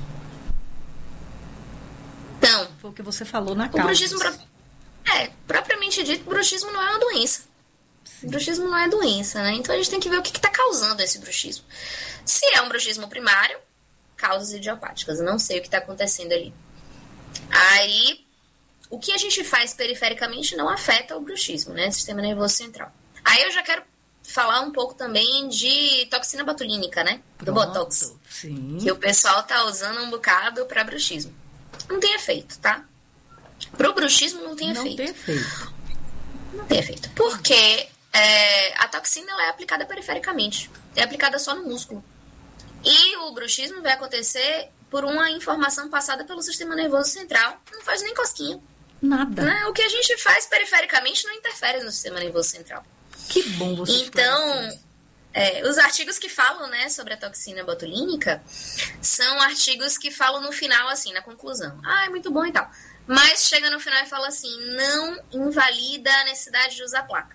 Então, foi o que você falou na causa. O bruxismo, propriamente dito, o bruxismo não é uma doença. Sim. O bruxismo não é doença, né? Então a gente tem que ver o que está causando esse bruxismo. Se é um bruxismo primário, causas idiopáticas. Não sei o que está acontecendo ali. Aí, o que a gente faz perifericamente não afeta o bruxismo, né? Sistema nervoso central. Aí eu já quero falar um pouco também de toxina botulínica, né? Do Botox. Sim. Que o pessoal tá usando um bocado para bruxismo. Não tem efeito, tá? Pro bruxismo não tem efeito. Não tem efeito. Porque a toxina ela é aplicada perifericamente. É aplicada só no músculo. E o bruxismo vai acontecer por uma informação passada pelo sistema nervoso central. Não faz nem cosquinha. Nada. Né? O que a gente faz perifericamente não interfere no sistema nervoso central. Que bom você Então, os artigos que falam, né, sobre a toxina botulínica são artigos que falam no final, assim, na conclusão. É muito bom e tal. Mas chega no final e fala assim, não invalida a necessidade de usar placa.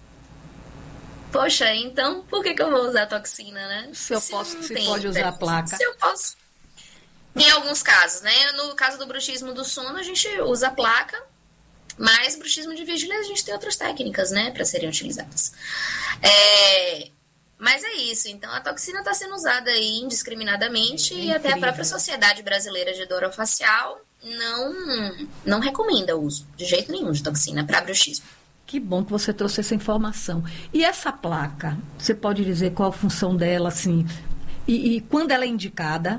Poxa, então por que eu vou usar a toxina, né? Se pode usar a placa. Se eu posso. Em alguns casos, né? No caso do bruxismo do sono, a gente usa a placa, mas bruxismo de vigília a gente tem outras técnicas, né, para serem utilizadas. Mas é isso. Então, a toxina está sendo usada aí indiscriminadamente e até a própria Sociedade Brasileira de Dor Orofacial não recomenda o uso de jeito nenhum de toxina para bruxismo. Que bom que você trouxe essa informação. E essa placa, você pode dizer qual a função dela, assim, e quando ela é indicada?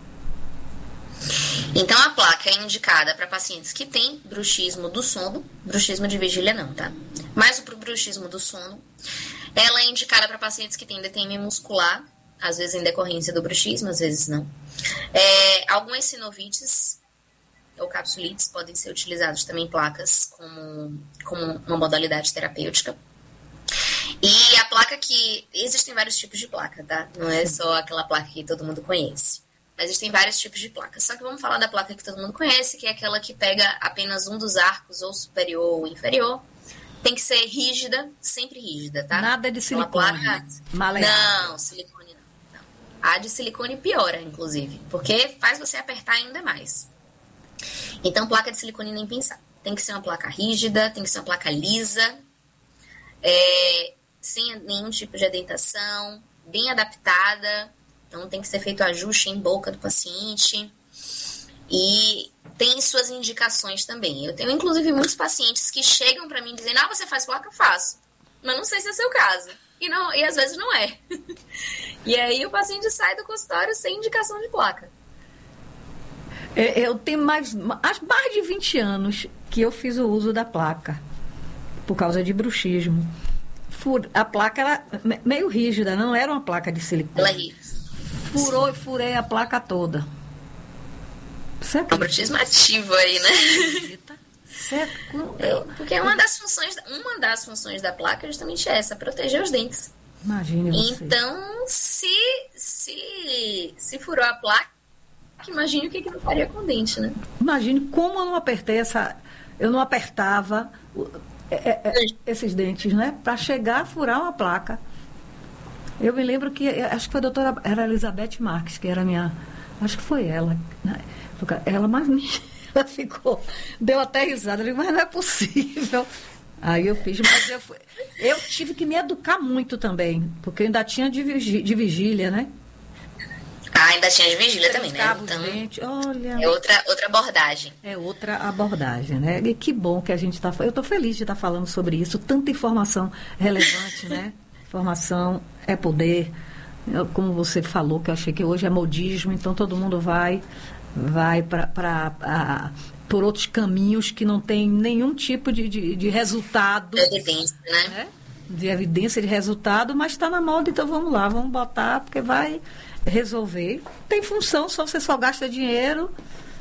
Então, a placa é indicada para pacientes que têm bruxismo do sono, bruxismo de vigília não, tá? Mas o bruxismo do sono, ela é indicada para pacientes que têm DTM muscular, às vezes em decorrência do bruxismo, às vezes não. Algumas sinovites ou capsulites podem ser utilizados também placas como uma modalidade terapêutica. E a placa que... Existem vários tipos de placa, tá? Não é só aquela placa que todo mundo conhece. Mas existem vários tipos de placas. Só que vamos falar da placa que todo mundo conhece, que é aquela que pega apenas um dos arcos, ou superior ou inferior. Tem que ser rígida, sempre rígida, tá? Nada de silicone. Não, silicone não. A de silicone piora, inclusive, porque faz você apertar ainda mais. Então, placa de silicone nem pensar. Tem que ser uma placa rígida, tem que ser uma placa lisa, sem nenhum tipo de adentação, bem adaptada. Então, tem que ser feito ajuste em boca do paciente. E tem suas indicações também. Eu tenho, inclusive, muitos pacientes que chegam para mim dizendo, você faz placa? Faço. Mas não sei se é seu caso. E às vezes não é. E aí o paciente sai do consultório sem indicação de placa. Eu tenho mais de 20 anos que eu fiz o uso da placa, por causa de bruxismo. A placa era meio rígida, não era uma placa de silicone. Ela é rígida. Furou e furei a placa toda. É um bruxismo ativo aí, né? Porque uma das funções da placa é justamente essa, proteger os dentes. Imagine você. Então, se furou a placa, imagine o que não faria com o dente, né? Imagine como eu não apertei eu não apertava esses dentes, né? Para chegar a furar uma placa. Eu me lembro que, acho que foi a doutora, era Elizabeth Marques, que era minha, acho que foi ela, né? Ela ficou, deu até risada, eu digo, mas não é possível. Aí eu fiz, mas eu tive que me educar muito também, porque eu ainda tinha de vigília, né? Ainda tinha de vigília também, né? Então, gente, olha, é outra abordagem. É outra abordagem, né? E que bom que a gente está... Eu estou feliz de estar falando sobre isso, tanta informação relevante, né? Informação é poder, como você falou, que eu achei que hoje é modismo, então todo mundo vai por outros caminhos que não tem nenhum tipo de resultado. De evidência, né? De evidência, de resultado, mas está na moda, então vamos lá, vamos botar, porque vai resolver. Tem função, você só gasta dinheiro,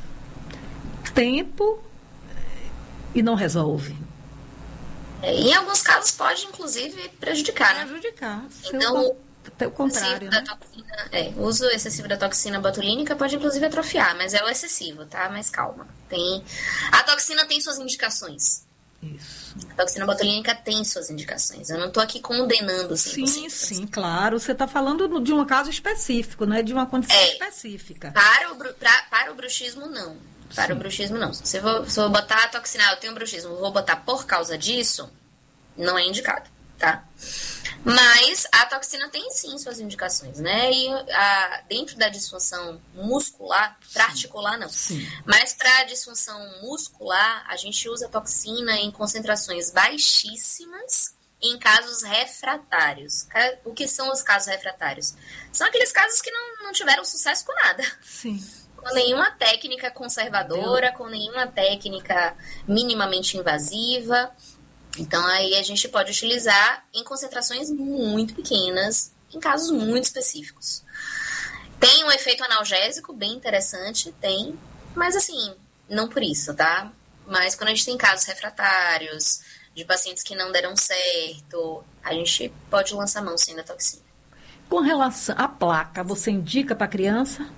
tempo e não resolve. Em alguns casos pode, inclusive, prejudicar, né? Então, o contrário, né? O uso excessivo da toxina botulínica pode, inclusive, atrofiar, mas é o excessivo, tá? Mas calma. A toxina tem suas indicações. Isso. A toxina botulínica tem suas indicações. Eu não estou aqui condenando 100%. Sim, claro. Você está falando de um caso específico, né? De uma condição específica. Para o bruxismo, não. Para o bruxismo, não. Se eu vou botar a toxina, eu tenho bruxismo, vou botar por causa disso, não é indicado, tá? Mas a toxina tem sim suas indicações, né? E dentro da disfunção muscular, para articular não, mas para a disfunção muscular, a gente usa toxina em concentrações baixíssimas em casos refratários. O que são os casos refratários? São aqueles casos que não tiveram sucesso com nada. Sim. Com nenhuma técnica conservadora, com nenhuma técnica minimamente invasiva. Então, aí a gente pode utilizar em concentrações muito pequenas, em casos muito específicos. Tem um efeito analgésico bem interessante, mas assim, não por isso, tá? Mas quando a gente tem casos refratários, de pacientes que não deram certo, a gente pode lançar mão sim da toxina. Com relação à placa, você indica para criança?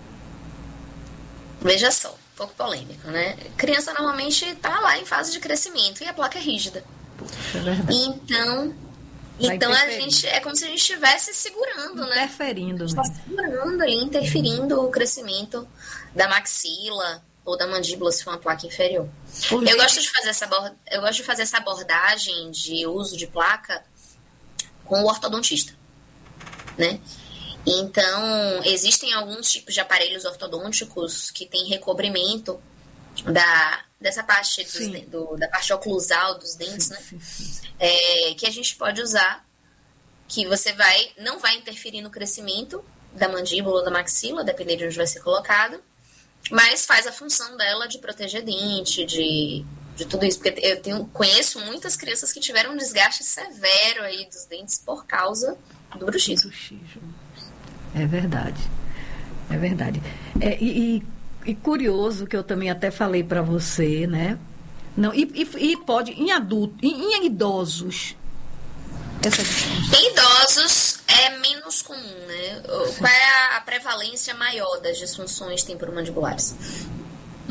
Veja só, um pouco polêmico, né? Criança normalmente está lá em fase de crescimento e a placa é rígida. Puxa, é verdade. Então a gente é como se a gente estivesse segurando, né? Interferindo, né? Segurando ali, interferindo o crescimento da maxila ou da mandíbula, se for uma placa inferior. Eu gosto de fazer essa abordagem de uso de placa com o ortodontista, né? Então, existem alguns tipos de aparelhos ortodônticos que têm recobrimento dessa parte da parte oclusal dos dentes, né? Que a gente pode usar, que não vai interferir no crescimento da mandíbula ou da maxila, dependendo de onde vai ser colocado, mas faz a função dela de proteger dente, de tudo isso. Porque conheço muitas crianças que tiveram um desgaste severo aí dos dentes por causa do bruxismo. É verdade. É verdade. E curioso que eu também até falei para você, né? Não, e pode, em adultos, em idosos, essa disfunção. Em idosos é menos comum, né? Qual é a prevalência maior das disfunções temporomandibulares?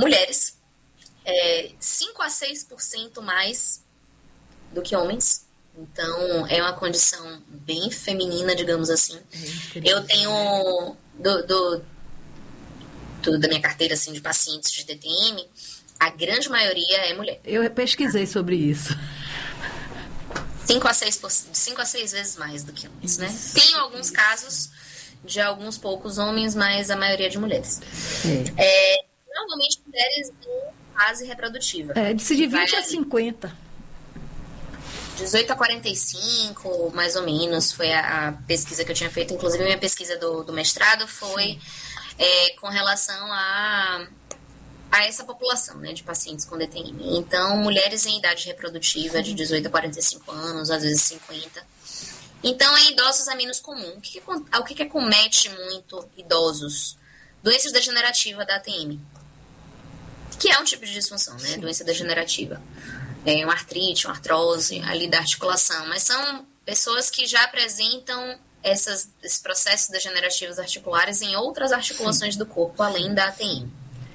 Mulheres, 5 a 6% mais do que homens. Então, é uma condição bem feminina, digamos assim. Eu tenho, da minha carteira assim, de pacientes de TTM, a grande maioria é mulher. Eu pesquisei sobre isso. 5 a 6 vezes mais do que homens, né? Tem alguns casos de alguns poucos homens, mas a maioria de mulheres. Normalmente, mulheres em fase reprodutiva. De 20 a 50. 18 a 45, mais ou menos, foi a pesquisa que eu tinha feito. Inclusive, a minha pesquisa do mestrado foi com relação a essa população, né, de pacientes com DTM. Então, mulheres em idade reprodutiva de 18 a 45 anos, às vezes 50. Então, em idosos é menos comum. O que acomete muito idosos? Doenças degenerativas da ATM. Que é um tipo de disfunção, né? Doença degenerativa. Uma artrite, uma artrose ali da articulação, mas são pessoas que já apresentam esses processos degenerativos articulares em outras articulações do corpo, além da ATM.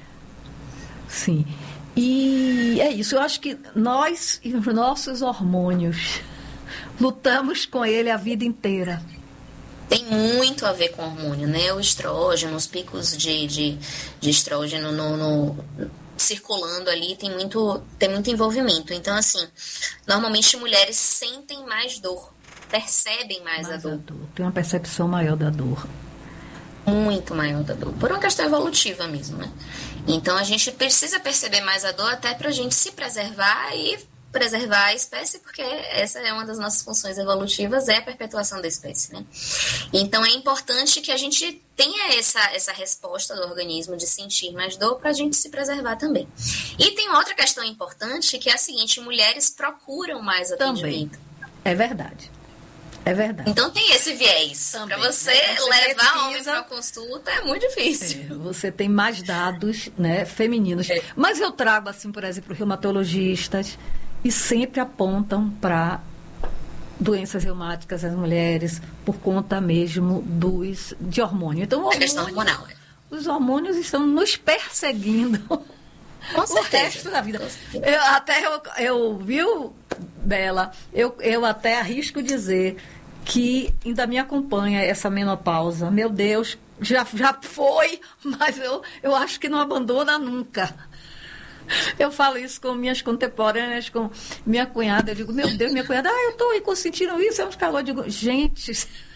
Sim, e é isso, eu acho que nós e os nossos hormônios lutamos com ele a vida inteira. Tem muito a ver com o hormônio, né? O estrógeno, os picos de estrógeno circulando ali, tem muito envolvimento. Então, assim, normalmente mulheres sentem mais dor, percebem mais a dor. Tem uma percepção maior da dor. Muito maior da dor, por uma questão evolutiva mesmo, né? Então, a gente precisa perceber mais a dor até pra gente se preservar e preservar a espécie, porque essa é uma das nossas funções evolutivas, é a perpetuação da espécie, né? Então, é importante que a gente tenha essa resposta do organismo de sentir mais dor para a gente se preservar também. E tem outra questão importante, que é a seguinte: mulheres procuram mais atendimento. Também. É verdade. É verdade. Então tem esse viés. Para você levar homens para consulta é muito difícil. Você tem mais dados, né, femininos. Mas eu trago, assim, por exemplo, reumatologistas, e sempre apontam para doenças reumáticas as mulheres por conta mesmo de hormônio. Então, a questão hormonal. Os hormônios estão nos perseguindo com certeza. O resto da vida. Eu viu, Bela, eu até arrisco dizer que ainda me acompanha essa menopausa. Meu Deus, já foi, mas eu acho que não abandona nunca. Eu falo isso com minhas contemporâneas, com minha cunhada. Eu digo, meu Deus, minha cunhada, eu estou aí sentindo isso, é uns calor. Eu digo, gente,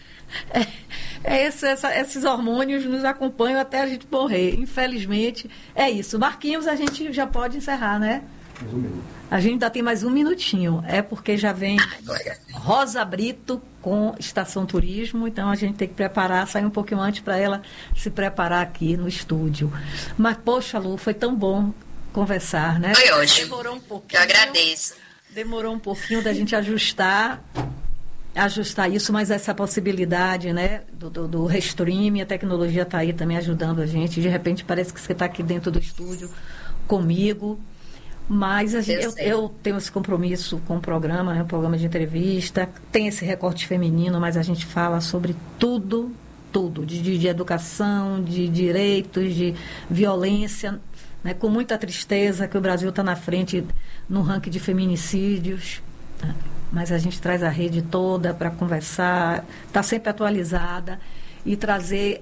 esses hormônios nos acompanham até a gente morrer. Infelizmente, é isso. Marquinhos, a gente já pode encerrar, né? A gente ainda tem mais um minutinho. É porque já vem Rosa Brito com Estação Turismo, então a gente tem que preparar, sair um pouquinho antes para ela se preparar aqui no estúdio. Mas, poxa, Lu, foi tão bom conversar, né? Foi ótimo. Demorou um pouquinho. Eu agradeço. Demorou um pouquinho da gente ajustar isso, mas essa possibilidade, né, do restream, a tecnologia está aí também ajudando a gente. De repente parece que você está aqui dentro do estúdio comigo, mas eu tenho esse compromisso com o programa, né, o programa de entrevista, tem esse recorte feminino, mas a gente fala sobre tudo, de educação, de direitos, de violência, né, com muita tristeza que o Brasil está na frente no ranking de feminicídios, né? Mas a gente traz a rede toda para conversar, está sempre atualizada e trazer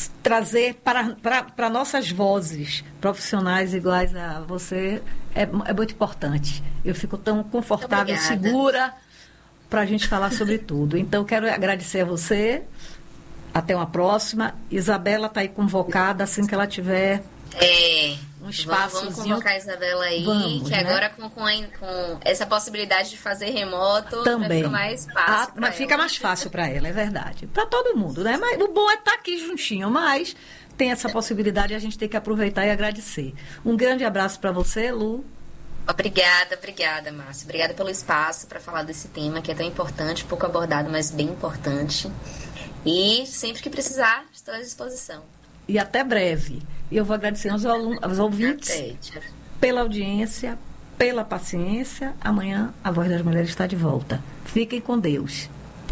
para nossas vozes profissionais iguais a você é muito importante. Eu fico tão confortável, segura para a gente falar sobre tudo. Então, quero agradecer a você. Até uma próxima. Isabela está aí convocada assim que ela tiver um espaço. Vamos convocar a Isabela aí, vamos, que agora com essa possibilidade de fazer remoto também fica mais fácil. Mas fica mais fácil para ela, é verdade. Para todo mundo, né? Mas o bom é estar aqui juntinho, mas tem essa possibilidade e a gente tem que aproveitar e agradecer. Um grande abraço para você, Lu. Obrigada, Márcia. Obrigada pelo espaço para falar desse tema que é tão importante, pouco abordado, mas bem importante. E sempre que precisar, estou à disposição. E até breve. E eu vou agradecer aos ouvintes pela audiência, pela paciência. Amanhã a Voz das Mulheres está de volta. Fiquem com Deus.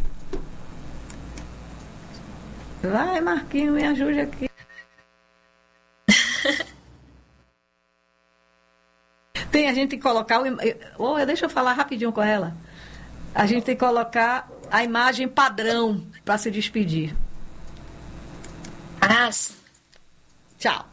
Vai, Marquinhos, me ajude aqui. A gente tem que colocar deixa eu falar rapidinho com ela. A gente tem que colocar a imagem padrão para se despedir. Ah, sim. Tchau.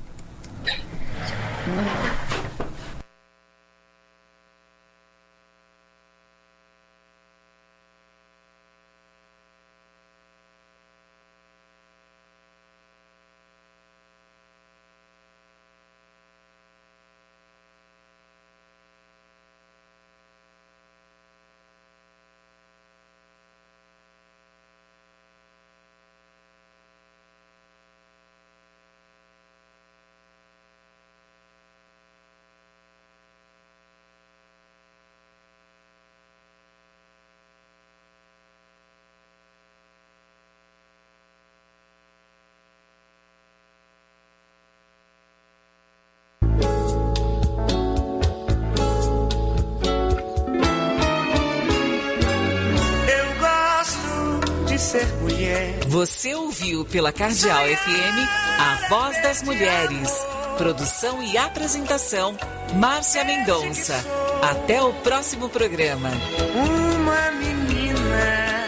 Você ouviu pela Cardeal FM A Voz das Mulheres. Produção e apresentação, Márcia Mendonça. Até o próximo programa. Uma menina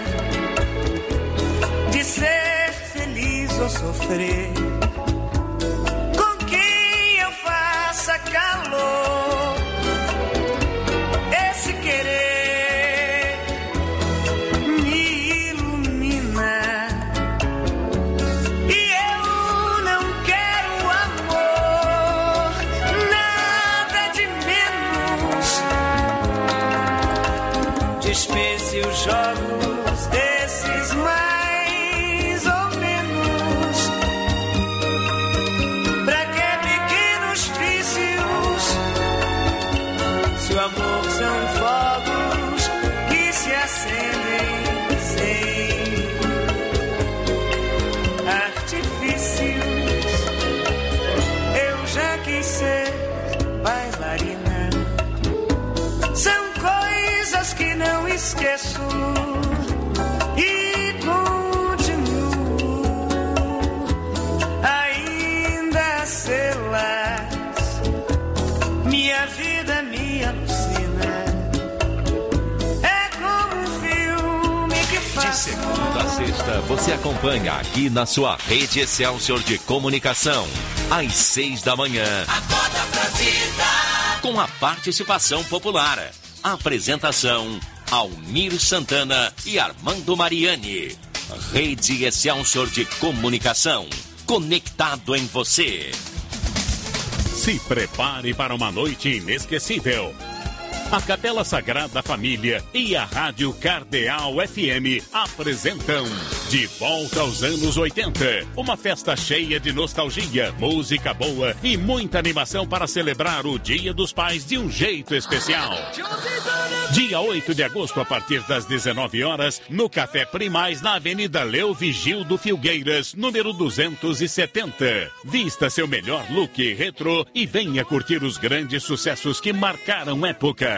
de ser feliz ou sofrer, com quem eu faça calor, esse querer dispense os jogos desses mais ou menos. Pra que pequenos vícios, se o amor são fogos que se acendem sem artifícios. Eu já quis ser bailarina. São coisas que não esqueço e continuo ainda a sê-las. Minha vida me alucina, é como um filme que faz. De segunda a sexta, você acompanha aqui na sua Rede Excelsior de Comunicação, às 6 da manhã. Acorda pra vida. Com a participação popular. Apresentação: Almir Santana e Armando Mariani. Rede Excelsior de Comunicação. Conectado em você. Se prepare para uma noite inesquecível. A Capela Sagrada Família e a Rádio Cardeal FM apresentam De Volta aos Anos 80. Uma festa cheia de nostalgia, música boa e muita animação para celebrar o Dia dos Pais de um jeito especial. Dia 8 de agosto, a partir das 19 horas, no Café Primaz, na Avenida Leo Vigildo Filgueiras, número 270. Vista seu melhor look retrô e venha curtir os grandes sucessos que marcaram época.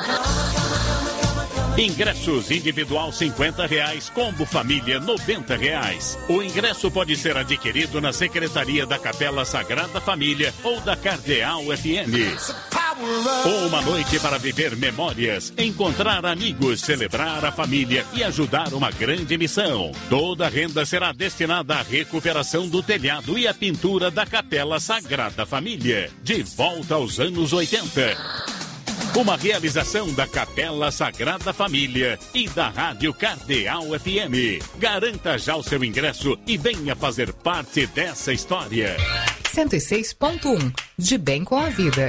Ingressos individual R$50, combo família R$90. O ingresso pode ser adquirido na Secretaria da Capela Sagrada Família ou da Cardeal FM. Uma noite para viver memórias, encontrar amigos, celebrar a família e ajudar uma grande missão. Toda a renda será destinada à recuperação do telhado e à pintura da Capela Sagrada Família. De volta aos anos 80. Uma realização da Capela Sagrada Família e da Rádio Cardeal FM. Garanta já o seu ingresso e venha fazer parte dessa história. 106.1 De bem com a vida.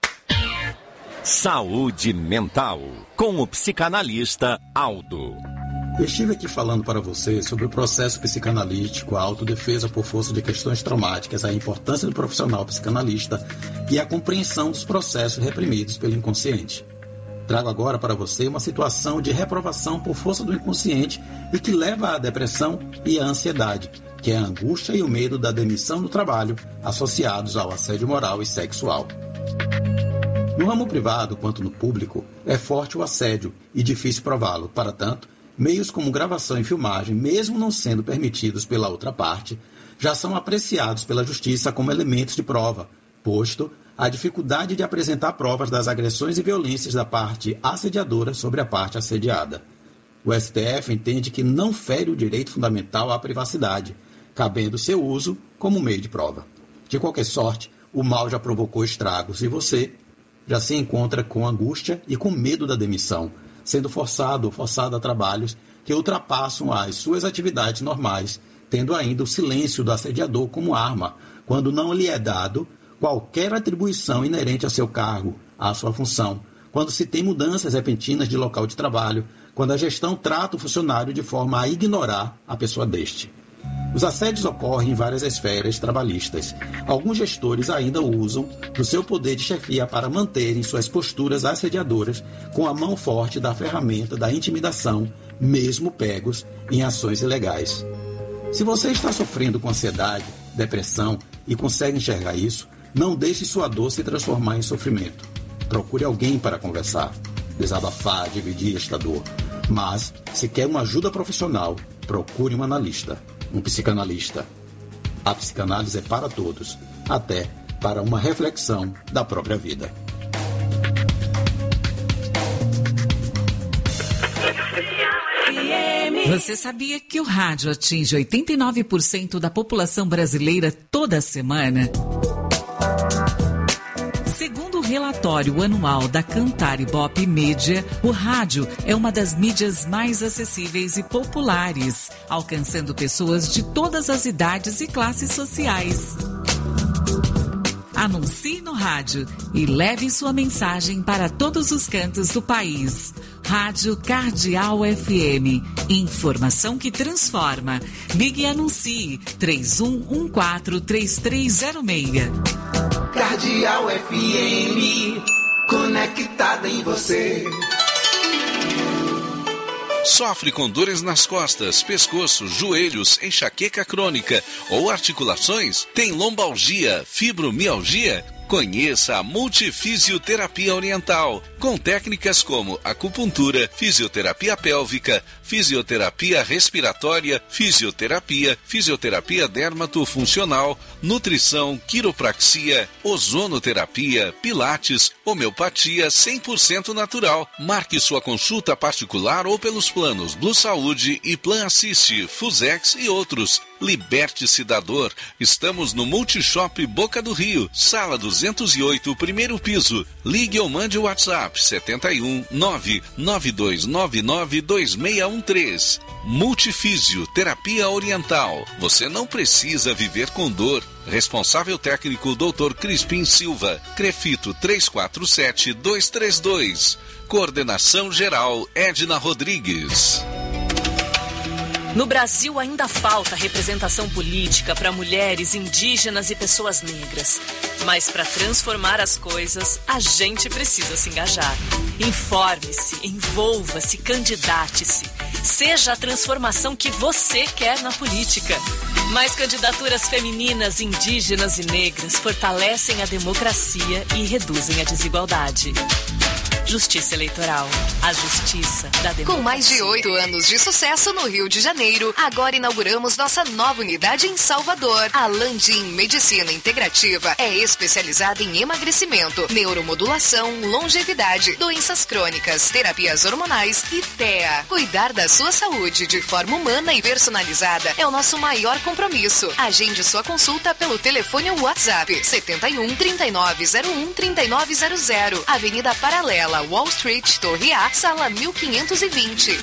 Saúde mental, com o psicanalista Aldo. Eu estive aqui falando para você sobre o processo psicanalítico, a autodefesa por força de questões traumáticas, a importância do profissional psicanalista e a compreensão dos processos reprimidos pelo inconsciente. Trago agora para você uma situação de reprovação por força do inconsciente e que leva à depressão e à ansiedade, que é a angústia e o medo da demissão do trabalho associados ao assédio moral e sexual. No ramo privado quanto no público, é forte o assédio e difícil prová-lo. Para tanto, meios como gravação e filmagem, mesmo não sendo permitidos pela outra parte, já são apreciados pela justiça como elementos de prova, posto a dificuldade de apresentar provas das agressões e violências da parte assediadora sobre a parte assediada. O STF entende que não fere o direito fundamental à privacidade, cabendo seu uso como meio de prova. De qualquer sorte, o mal já provocou estragos e você já se encontra com angústia e com medo da demissão, sendo forçado ou forçada a trabalhos que ultrapassam as suas atividades normais, tendo ainda o silêncio do assediador como arma, quando não lhe é dado qualquer atribuição inerente a seu cargo, à sua função, quando se tem mudanças repentinas de local de trabalho, quando a gestão trata o funcionário de forma a ignorar a pessoa deste. Os assédios ocorrem em várias esferas trabalhistas. Alguns gestores ainda usam do seu poder de chefia para manterem suas posturas assediadoras com a mão forte da ferramenta da intimidação, mesmo pegos em ações ilegais. Se você está sofrendo com ansiedade, depressão e consegue enxergar isso, não deixe sua dor se transformar em sofrimento. Procure alguém para conversar, desabafar, dividir esta dor. Mas, se quer uma ajuda profissional, procure um analista, um psicanalista. A psicanálise é para todos, até para uma reflexão da própria vida. Você sabia que o rádio atinge 89% da população brasileira toda semana? Segundo o relatório anual da Cantar Ibope Mídia, o rádio é uma das mídias mais acessíveis e populares, alcançando pessoas de todas as idades e classes sociais. Anuncie no rádio e leve sua mensagem para todos os cantos do país. Rádio Cardeal FM. Informação que transforma. Ligue e anuncie 3114-3306. Cardeal FM, conectada em você. Sofre com dores nas costas, pescoço, joelhos, enxaqueca crônica ou articulações? Tem lombalgia, fibromialgia? Conheça a Multifisioterapia Oriental, com técnicas como acupuntura, fisioterapia pélvica, fisioterapia respiratória, fisioterapia dermatofuncional, nutrição, quiropraxia, ozonoterapia, pilates, homeopatia 100% natural. Marque sua consulta particular ou pelos planos Blue Saúde e Plan Assist, Fusex e outros. Liberte-se da dor. Estamos no Multishop Boca do Rio, sala 208, primeiro piso. Ligue ou mande o WhatsApp 71 992992613. Multifísio Terapia Oriental. Você não precisa viver com dor. Responsável técnico Dr. Crispim Silva. Crefito 347232. Coordenação geral Edna Rodrigues. No Brasil ainda falta representação política para mulheres, indígenas e pessoas negras. Mas para transformar as coisas, a gente precisa se engajar. Informe-se, envolva-se, candidate-se. Seja a transformação que você quer na política. Mais candidaturas femininas, indígenas e negras fortalecem a democracia e reduzem a desigualdade. Justiça Eleitoral. A justiça da democracia. Com mais de 8 anos de sucesso no Rio de Janeiro, agora inauguramos nossa nova unidade em Salvador. A Landim Medicina Integrativa é especializada em emagrecimento, neuromodulação, longevidade, doenças crônicas, terapias hormonais e TEA. Cuidar da sua saúde de forma humana e personalizada é o nosso maior compromisso. Agende sua consulta pelo telefone ou WhatsApp 71 3901 3900, Avenida Paralela, Wall Street, Torre A, sala 1520.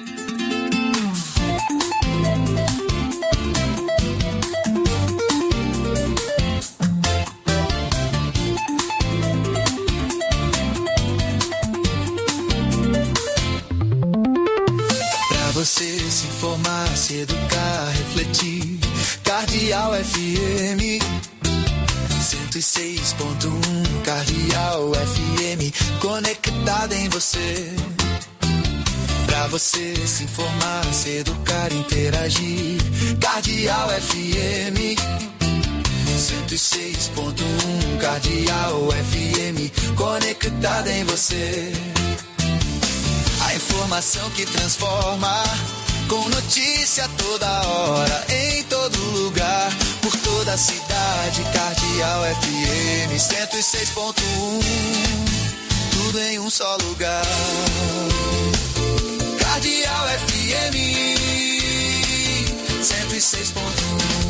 Pra você se informar, se educar, refletir, Cardeal FM 106.1, Cardeal FM, conectada em você. Pra você se informar, se educar, interagir, Cardeal FM 106.1, Cardeal FM, conectada em você. A informação que transforma, com notícia toda hora, em todo lugar, por toda a cidade. Cardeal FM 106.1, tudo em um só lugar. Cardeal FM 106.1.